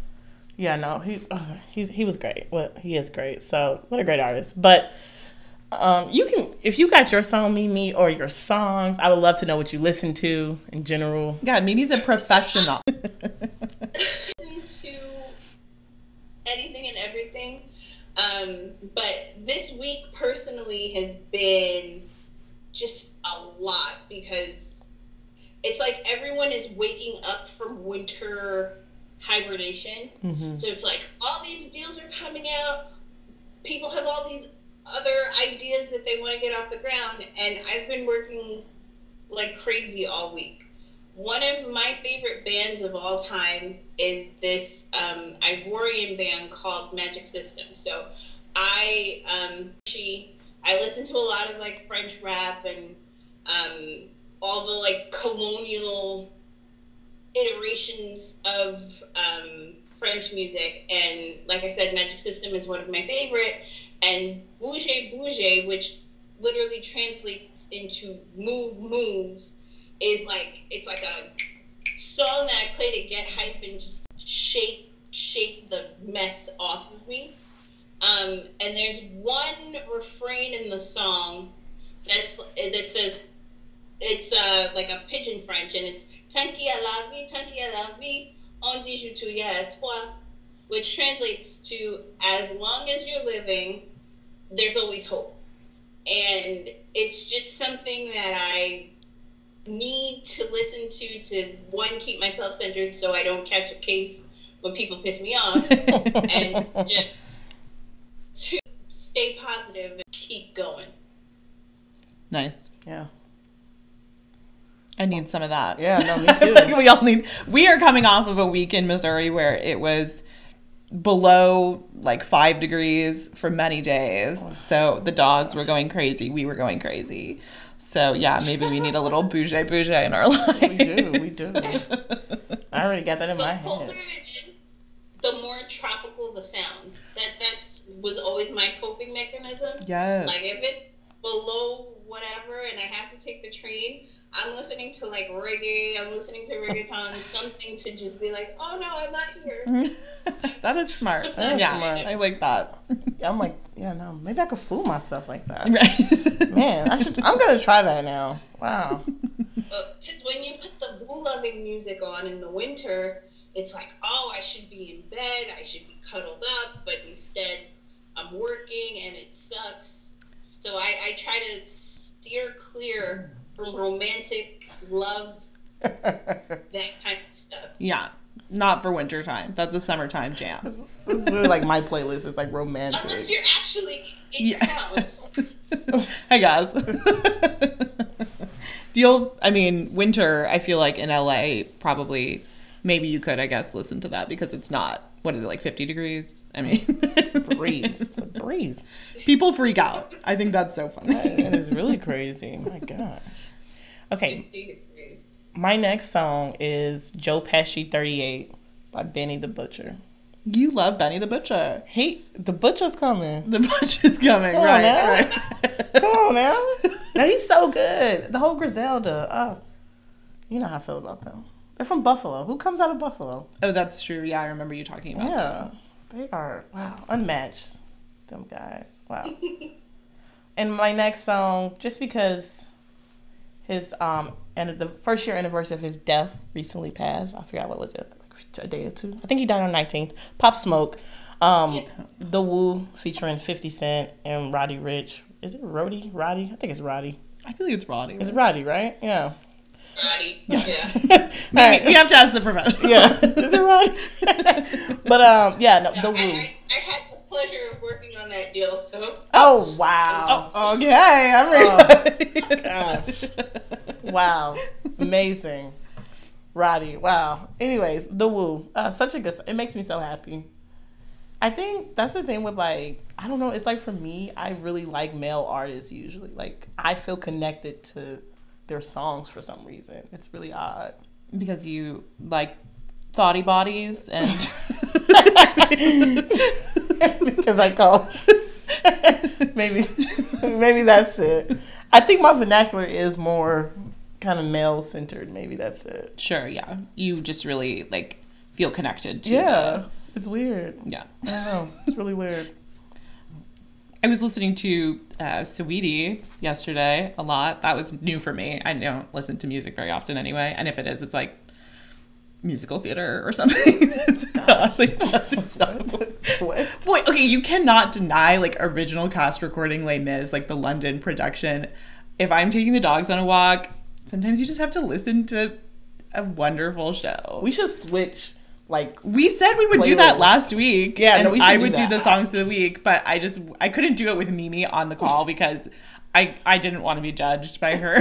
[SPEAKER 1] Yeah, no, he uh, he's he was great. What he is great. So what a great artist. But um, you can if you got your song Mimi or your songs, I would love to know what you listen to in general.
[SPEAKER 2] Yeah, Mimi's a professional.
[SPEAKER 3] Listen to anything and everything, um, but this week personally has been just a lot because it's like everyone is waking up from winter hibernation. Mm-hmm. So it's like all these deals are coming out. People have all these other ideas that they want to get off the ground, and I've been working like crazy all week. One of my favorite bands of all time is this um, Ivorian band called Magic System. So I um, she I listen to a lot of like French rap and um, all the like colonial iterations of um, French music, and like I said, Magic System is one of my favorite, and Bouger Bouger, which literally translates into move move, is like, it's like a song that I play to get hype and just shake shake the mess off of me. Um, and there's one refrain in the song that's that says, it's uh, like a pidgin French, and it's Tanki à la vie, tanki à la vie, on dit je tu y a espoir, which translates to, as long as you're living, there's always hope. And it's just something that I need to listen to to, one, keep myself centered so I don't catch a case when people piss me off, and just to stay positive and keep going.
[SPEAKER 2] Nice.
[SPEAKER 1] Yeah.
[SPEAKER 2] I need some of that.
[SPEAKER 1] Yeah, no, me too.
[SPEAKER 2] we all need. We are coming off of a week in Missouri where it was below like five degrees for many days. So the dogs were going crazy. We were going crazy. So yeah, maybe we need a little bougie bougie in our life.
[SPEAKER 1] We do, we do. I already got that in
[SPEAKER 3] the
[SPEAKER 1] my
[SPEAKER 3] colder
[SPEAKER 1] head.
[SPEAKER 3] it is, the more tropical the sound. That that's was always my coping mechanism.
[SPEAKER 2] Yes.
[SPEAKER 3] Like if it's below whatever and I have to take the train, I'm listening to like reggae, I'm listening to reggaeton, something to just be like, oh no, I'm not here.
[SPEAKER 2] That is smart.
[SPEAKER 1] That is
[SPEAKER 2] yeah,
[SPEAKER 1] smart.
[SPEAKER 2] I like that.
[SPEAKER 1] I'm like, yeah, no, maybe I could fool myself like that.
[SPEAKER 2] Right.
[SPEAKER 1] Man, I should. I'm gonna try that now. Wow.
[SPEAKER 3] Because when you put the boo loving music on in the winter, it's like, oh, I should be in bed, I should be cuddled up, but instead I'm working and it sucks. So I, I try to steer clear from romantic love, that kind of stuff.
[SPEAKER 2] Yeah, not for winter time. That's a summertime jam.
[SPEAKER 1] This, this is really like my playlist. It's like romantic.
[SPEAKER 3] Unless you're actually in
[SPEAKER 2] Yeah.
[SPEAKER 3] your house.
[SPEAKER 2] Hey guys. You'll, I mean, winter, I feel like in L A, probably, maybe you could, I guess, listen to that because it's not, what is it, like fifty degrees? I mean,
[SPEAKER 1] breeze. It's a breeze.
[SPEAKER 2] People freak out. I think that's so funny.
[SPEAKER 1] It is really crazy. My gosh. Okay, my next song is Joe Pesci thirty-eight by Benny the Butcher.
[SPEAKER 2] You love Benny the Butcher.
[SPEAKER 1] He, the butcher's coming.
[SPEAKER 2] The Butcher's coming,
[SPEAKER 1] Come on
[SPEAKER 2] right?
[SPEAKER 1] now.
[SPEAKER 2] Right.
[SPEAKER 1] Come on now. No, he's so good. The whole Griselda. Oh, you know how I feel about them. They're from Buffalo. Who comes out of Buffalo?
[SPEAKER 2] Oh, that's true. Yeah, I remember you talking about
[SPEAKER 1] Yeah, they are, wow, unmatched. Them guys. Wow. And my next song, just because his um and the first year anniversary of his death recently passed. I forgot what was it, like a day or two. I think he died on the nineteenth. Pop Smoke, um,
[SPEAKER 3] Yeah.
[SPEAKER 1] The Woo featuring fifty Cent and Roddy Ricch. Is it Roddy? Roddy? I think it's Roddy.
[SPEAKER 2] I feel like it's Roddy.
[SPEAKER 1] It's Roddy, right? Yeah.
[SPEAKER 3] Roddy. Yeah.
[SPEAKER 1] All right.
[SPEAKER 2] You have to ask the professional.
[SPEAKER 1] Yeah. Is it Roddy? But um, yeah, no,
[SPEAKER 3] No,
[SPEAKER 1] The
[SPEAKER 3] I,
[SPEAKER 1] Woo.
[SPEAKER 3] I, I had the pleasure of working on that deal, so.
[SPEAKER 1] Oh wow.
[SPEAKER 2] Oh, okay. I'm ready.
[SPEAKER 1] Gosh. Wow. Amazing. Roddy. Wow. Anyways, The Woo. Uh, such a good, it makes me so happy. I think that's the thing with, like, I don't know, it's like for me, I really like male artists usually. Like, I feel connected to their songs for some reason. It's really odd.
[SPEAKER 2] Because you like thoughty bodies and
[SPEAKER 1] Because I call maybe maybe that's it. I think my vernacular is more kind of male centered. Maybe that's it.
[SPEAKER 2] sure, yeah, you just really like feel connected to
[SPEAKER 1] Yeah,
[SPEAKER 2] the,
[SPEAKER 1] It's weird.
[SPEAKER 2] Yeah.
[SPEAKER 1] I don't know. It's really weird.
[SPEAKER 2] I was listening to uh, Saweetie yesterday a lot. That was new for me. I don't listen to music very often anyway. And if it is, it's like musical theater or something. It's not like classic stuff.
[SPEAKER 1] What?
[SPEAKER 2] Boy, okay, you cannot deny like original cast recording Les Mis, like the London production. If I'm taking the dogs on a walk, sometimes you just have to listen to a wonderful show.
[SPEAKER 1] We should switch. Like,
[SPEAKER 2] we said we would do that
[SPEAKER 1] playlist.
[SPEAKER 2] last week.
[SPEAKER 1] Yeah,
[SPEAKER 2] and
[SPEAKER 1] no, we should
[SPEAKER 2] I
[SPEAKER 1] do
[SPEAKER 2] would do
[SPEAKER 1] that.
[SPEAKER 2] the songs of the week, but I just I couldn't do it with Mimi on the call because I I didn't want to be judged by her.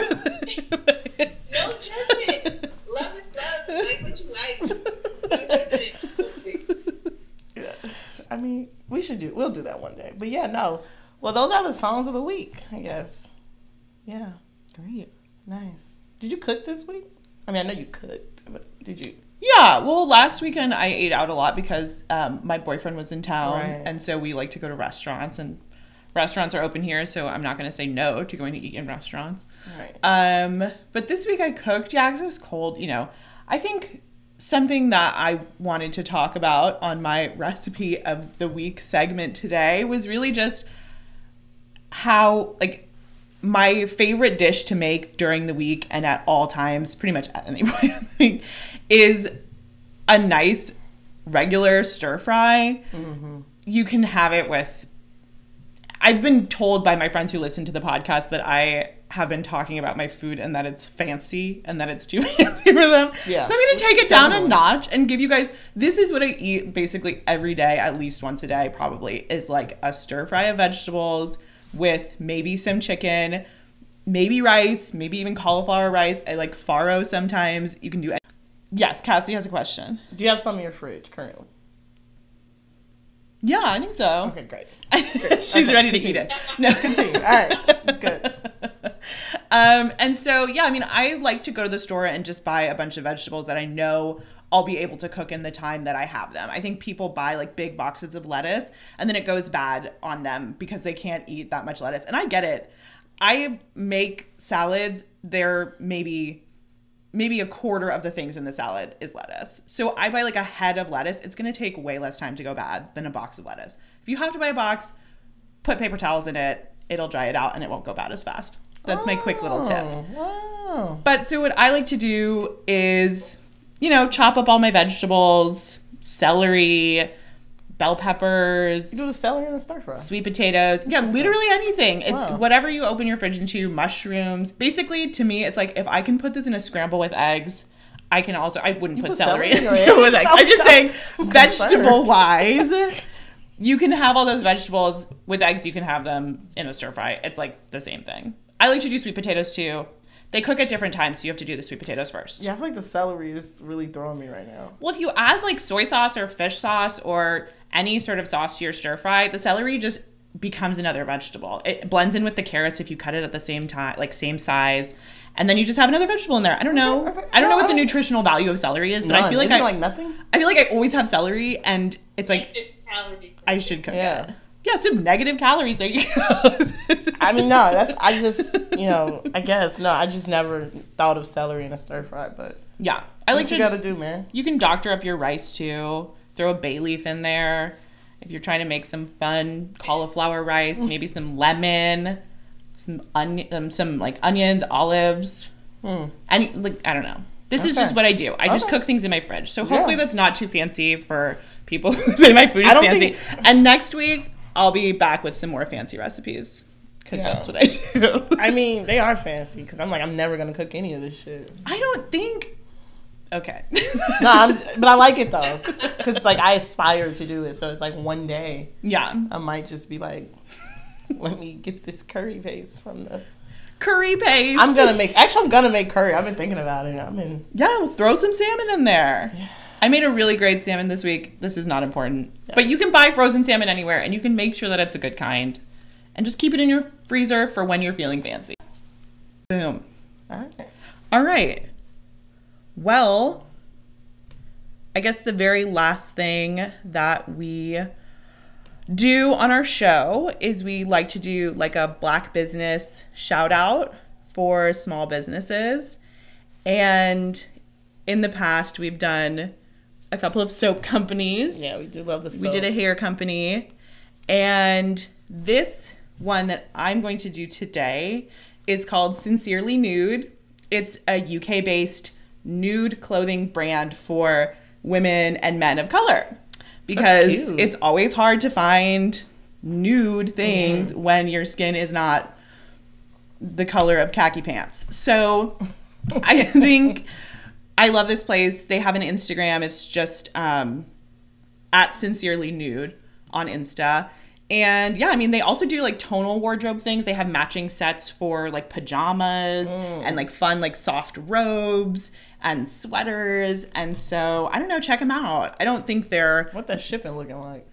[SPEAKER 3] No judgment. Love is love. Like what you like. No judgment.
[SPEAKER 1] yeah. I mean, we should do. We'll do that one day. But yeah, no. Well, those are the songs of the week, I guess. Yeah.
[SPEAKER 2] Great.
[SPEAKER 1] Nice. Did you cook this week? I mean, I know you cooked, but did you?
[SPEAKER 2] Yeah, well, last weekend I ate out a lot because um, my boyfriend was in town,
[SPEAKER 1] Right.
[SPEAKER 2] and so we like to go to restaurants, and restaurants are open here, so I'm not going to say no to going to eat in restaurants.
[SPEAKER 1] Right.
[SPEAKER 2] Um, but this week I cooked, yeah, because it was cold, you know. I think something that I wanted to talk about on my recipe of the week segment today was really just how, like, my favorite dish to make during the week and at all times, pretty much at any point of the week, is a nice regular stir fry.
[SPEAKER 1] Mm-hmm.
[SPEAKER 2] You can have it with, I've been told by my friends who listen to the podcast that I have been talking about my food and that it's fancy and that it's too fancy for them.
[SPEAKER 1] Yeah.
[SPEAKER 2] So I'm going to take it down
[SPEAKER 1] Definitely.
[SPEAKER 2] a notch and give you guys, this is what I eat basically every day, at least once a day probably, is like a stir fry of vegetables with maybe some chicken, maybe rice, maybe even cauliflower rice. I like farro sometimes. You can do it. Yes, Cassie has a question.
[SPEAKER 1] Do you have some in your fridge currently?
[SPEAKER 2] Yeah, I think so.
[SPEAKER 1] Okay, great.
[SPEAKER 2] She's
[SPEAKER 1] Okay,
[SPEAKER 2] ready
[SPEAKER 1] continue.
[SPEAKER 2] to eat it. No.
[SPEAKER 1] Continue. All right. Good.
[SPEAKER 2] Um, and so, yeah, I mean, I like to go to the store and just buy a bunch of vegetables that I know I'll be able to cook in the time that I have them. I think people buy like big boxes of lettuce and then it goes bad on them because they can't eat that much lettuce. And I get it. I make salads. They're maybe maybe a quarter of the things in the salad is lettuce. So I buy like a head of lettuce. It's going to take way less time to go bad than a box of lettuce. If you have to buy a box, put paper towels in it. It'll dry it out and it won't go bad as fast. That's my quick little tip.
[SPEAKER 1] Oh, wow.
[SPEAKER 2] But so what I like to do is, you know, chop up all my vegetables, celery, bell peppers,
[SPEAKER 1] You do the celery and the stir fry.
[SPEAKER 2] sweet potatoes. Yeah, literally anything. It's
[SPEAKER 1] Wow.
[SPEAKER 2] whatever you open your fridge into, mushrooms. Basically, to me, it's like if I can put this in a scramble with eggs, I can also, I wouldn't put,
[SPEAKER 1] put
[SPEAKER 2] celery
[SPEAKER 1] celery
[SPEAKER 2] in
[SPEAKER 1] in
[SPEAKER 2] a
[SPEAKER 1] your
[SPEAKER 2] scramble with
[SPEAKER 1] eggs?
[SPEAKER 2] eggs.
[SPEAKER 1] I
[SPEAKER 2] I'm
[SPEAKER 1] was
[SPEAKER 2] just
[SPEAKER 1] kind-
[SPEAKER 2] saying,
[SPEAKER 1] I'm
[SPEAKER 2] vegetable wise, you can have all those vegetables with eggs. You can have them in a stir fry. It's like the same thing. I like to do sweet potatoes too. They cook at different times, so you have to do the sweet potatoes first.
[SPEAKER 1] Yeah, I feel like the celery is really throwing me right now.
[SPEAKER 2] Well, if you add like soy sauce or fish sauce or any sort of sauce to your stir fry, the celery just becomes another vegetable. It blends in with the carrots if you cut it at the same time, like same size. And then you just have another vegetable in there. I don't know.
[SPEAKER 1] Okay, okay.
[SPEAKER 2] I don't know what the
[SPEAKER 1] No, I-
[SPEAKER 2] nutritional value of celery is, but
[SPEAKER 1] None.
[SPEAKER 2] I feel like
[SPEAKER 1] Isn't
[SPEAKER 2] I
[SPEAKER 1] it like nothing?
[SPEAKER 2] I feel like I always have celery and it's like
[SPEAKER 3] fifty calories.
[SPEAKER 2] I should cook
[SPEAKER 1] Yeah.
[SPEAKER 2] it. Yeah, some negative calories. There you go.
[SPEAKER 1] I mean, no, that's, I just, you know, I guess, no, I just never thought of celery in a stir fry, but
[SPEAKER 2] Yeah. I like
[SPEAKER 1] what
[SPEAKER 2] to
[SPEAKER 1] you gotta do, man.
[SPEAKER 2] You can doctor up your rice too. Throw a bay leaf in there. If you're trying to make some fun cauliflower rice, maybe some lemon, some onion, um, some like onions, olives,
[SPEAKER 1] Hmm.
[SPEAKER 2] any like I don't know. This is
[SPEAKER 1] Okay.
[SPEAKER 2] just what I do. I just
[SPEAKER 1] Okay.
[SPEAKER 2] cook things in my fridge. So hopefully
[SPEAKER 1] Yeah.
[SPEAKER 2] that's not too fancy for people who say my food is
[SPEAKER 1] I don't
[SPEAKER 2] fancy.
[SPEAKER 1] think-
[SPEAKER 2] And next week I'll be back with some more fancy recipes because
[SPEAKER 1] Yeah.
[SPEAKER 2] that's what I do.
[SPEAKER 1] I mean, they are fancy because I'm like, I'm never gonna cook any of this shit.
[SPEAKER 2] I don't think. Okay.
[SPEAKER 1] No, I'm, but I like it though, because like I aspire to do it. So it's like one day
[SPEAKER 2] Yeah.
[SPEAKER 1] I might just be like, let me get this curry paste from the.
[SPEAKER 2] Curry paste.
[SPEAKER 1] I'm gonna make. Actually, I'm gonna make curry. I've been thinking about it. I'm in.
[SPEAKER 2] Yeah, we'll throw some salmon in there. I made a really great salmon this week. This is not important. But you can buy frozen salmon anywhere and you can make sure that it's a good kind. And just keep it in your freezer for when you're feeling fancy. Boom.
[SPEAKER 1] All right.
[SPEAKER 2] All right. Well, I guess the very last thing that we do on our show is we like to do like a Black business shout out for small businesses. And in the past, we've done a couple of soap companies.
[SPEAKER 1] Yeah, we do love the soap.
[SPEAKER 2] We did a hair company. And this one that I'm going to do today is called Sincerely Nude. It's a U K-based nude clothing brand for women and men of color. Because it's always hard to find nude things mm-hmm. when your skin is not the color of khaki pants. So I think I love this place. They have an Instagram. It's just um, at Sincerely Nude on Insta. And yeah, I mean, they also do like tonal wardrobe things. They have matching sets for like pajamas mm. and like fun, like soft robes and sweaters. And so I don't know, check them out. I don't think they're.
[SPEAKER 1] What that shipping looking like?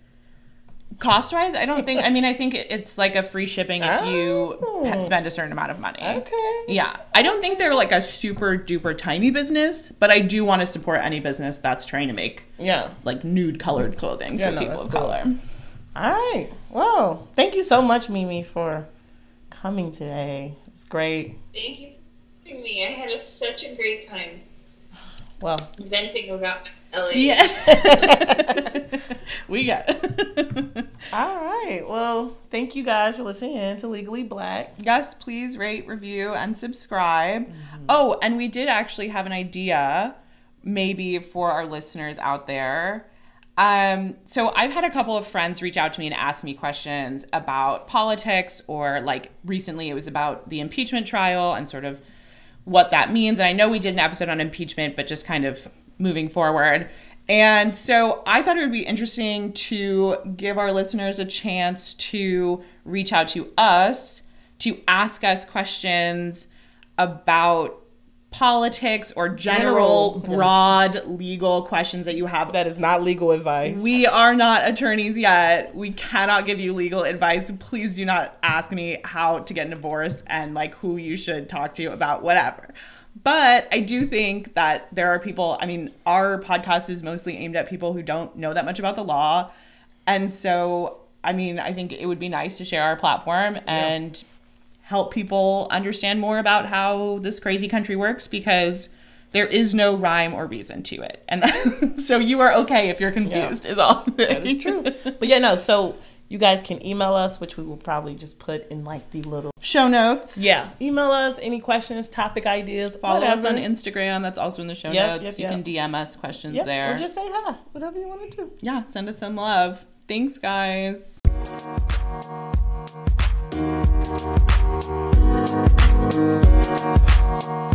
[SPEAKER 2] Cost wise, I don't think. I mean, I think it's like a free shipping if
[SPEAKER 1] oh.
[SPEAKER 2] you spend a certain amount of money.
[SPEAKER 1] Okay.
[SPEAKER 2] Yeah. I don't think they're like a super duper tiny business, but I do want to support any business that's trying to make
[SPEAKER 1] yeah
[SPEAKER 2] like nude colored clothing
[SPEAKER 1] yeah,
[SPEAKER 2] for
[SPEAKER 1] no,
[SPEAKER 2] people
[SPEAKER 1] that's
[SPEAKER 2] of
[SPEAKER 1] cool.
[SPEAKER 2] color.
[SPEAKER 1] All right. Well, thank you so much, Mimi, for coming today. It's great.
[SPEAKER 3] Thank you for having me. I had a, such a great time.
[SPEAKER 1] Well,
[SPEAKER 3] venting about L A.
[SPEAKER 2] Yeah. We got it.
[SPEAKER 1] All right. Well, thank you guys for listening in to Legally Black.
[SPEAKER 2] Yes, please rate, review, and subscribe. Mm-hmm. Oh, and we did actually have an idea maybe for our listeners out there. Um, so I've had a couple of friends reach out to me and ask me questions about politics, or like recently it was about the impeachment trial and sort of what that means. And I know we did an episode on impeachment, but just kind of moving forward. And so I thought it would be interesting to give our listeners a chance to reach out to us, to ask us questions about politics or general, general broad yes. legal questions that you have.
[SPEAKER 1] That is not legal advice.
[SPEAKER 2] We are not attorneys yet. We cannot give you legal advice. Please do not ask me how to get a divorce and like who you should talk to about whatever. But I do think that there are people, I mean, our podcast is mostly aimed at people who don't know that much about the law. And so, I mean, I think it would be nice to share our platform and yeah. help people understand more about how this crazy country works, because there is no rhyme or reason to it. And so you are okay if you're confused, yeah. is all.
[SPEAKER 1] That is true. But yeah, no, so you guys can email us, which we will probably just put in like the little
[SPEAKER 2] show notes.
[SPEAKER 1] Yeah. Email us any questions, topic ideas.
[SPEAKER 2] Follow
[SPEAKER 1] whatever.
[SPEAKER 2] us on Instagram. That's also in the show
[SPEAKER 1] yep,
[SPEAKER 2] notes.
[SPEAKER 1] Yep,
[SPEAKER 2] you
[SPEAKER 1] yep.
[SPEAKER 2] can D M us questions
[SPEAKER 1] yep.
[SPEAKER 2] there.
[SPEAKER 1] Or just say hi. Whatever you want to do.
[SPEAKER 2] Yeah. Send us some love. Thanks, guys. Thank you.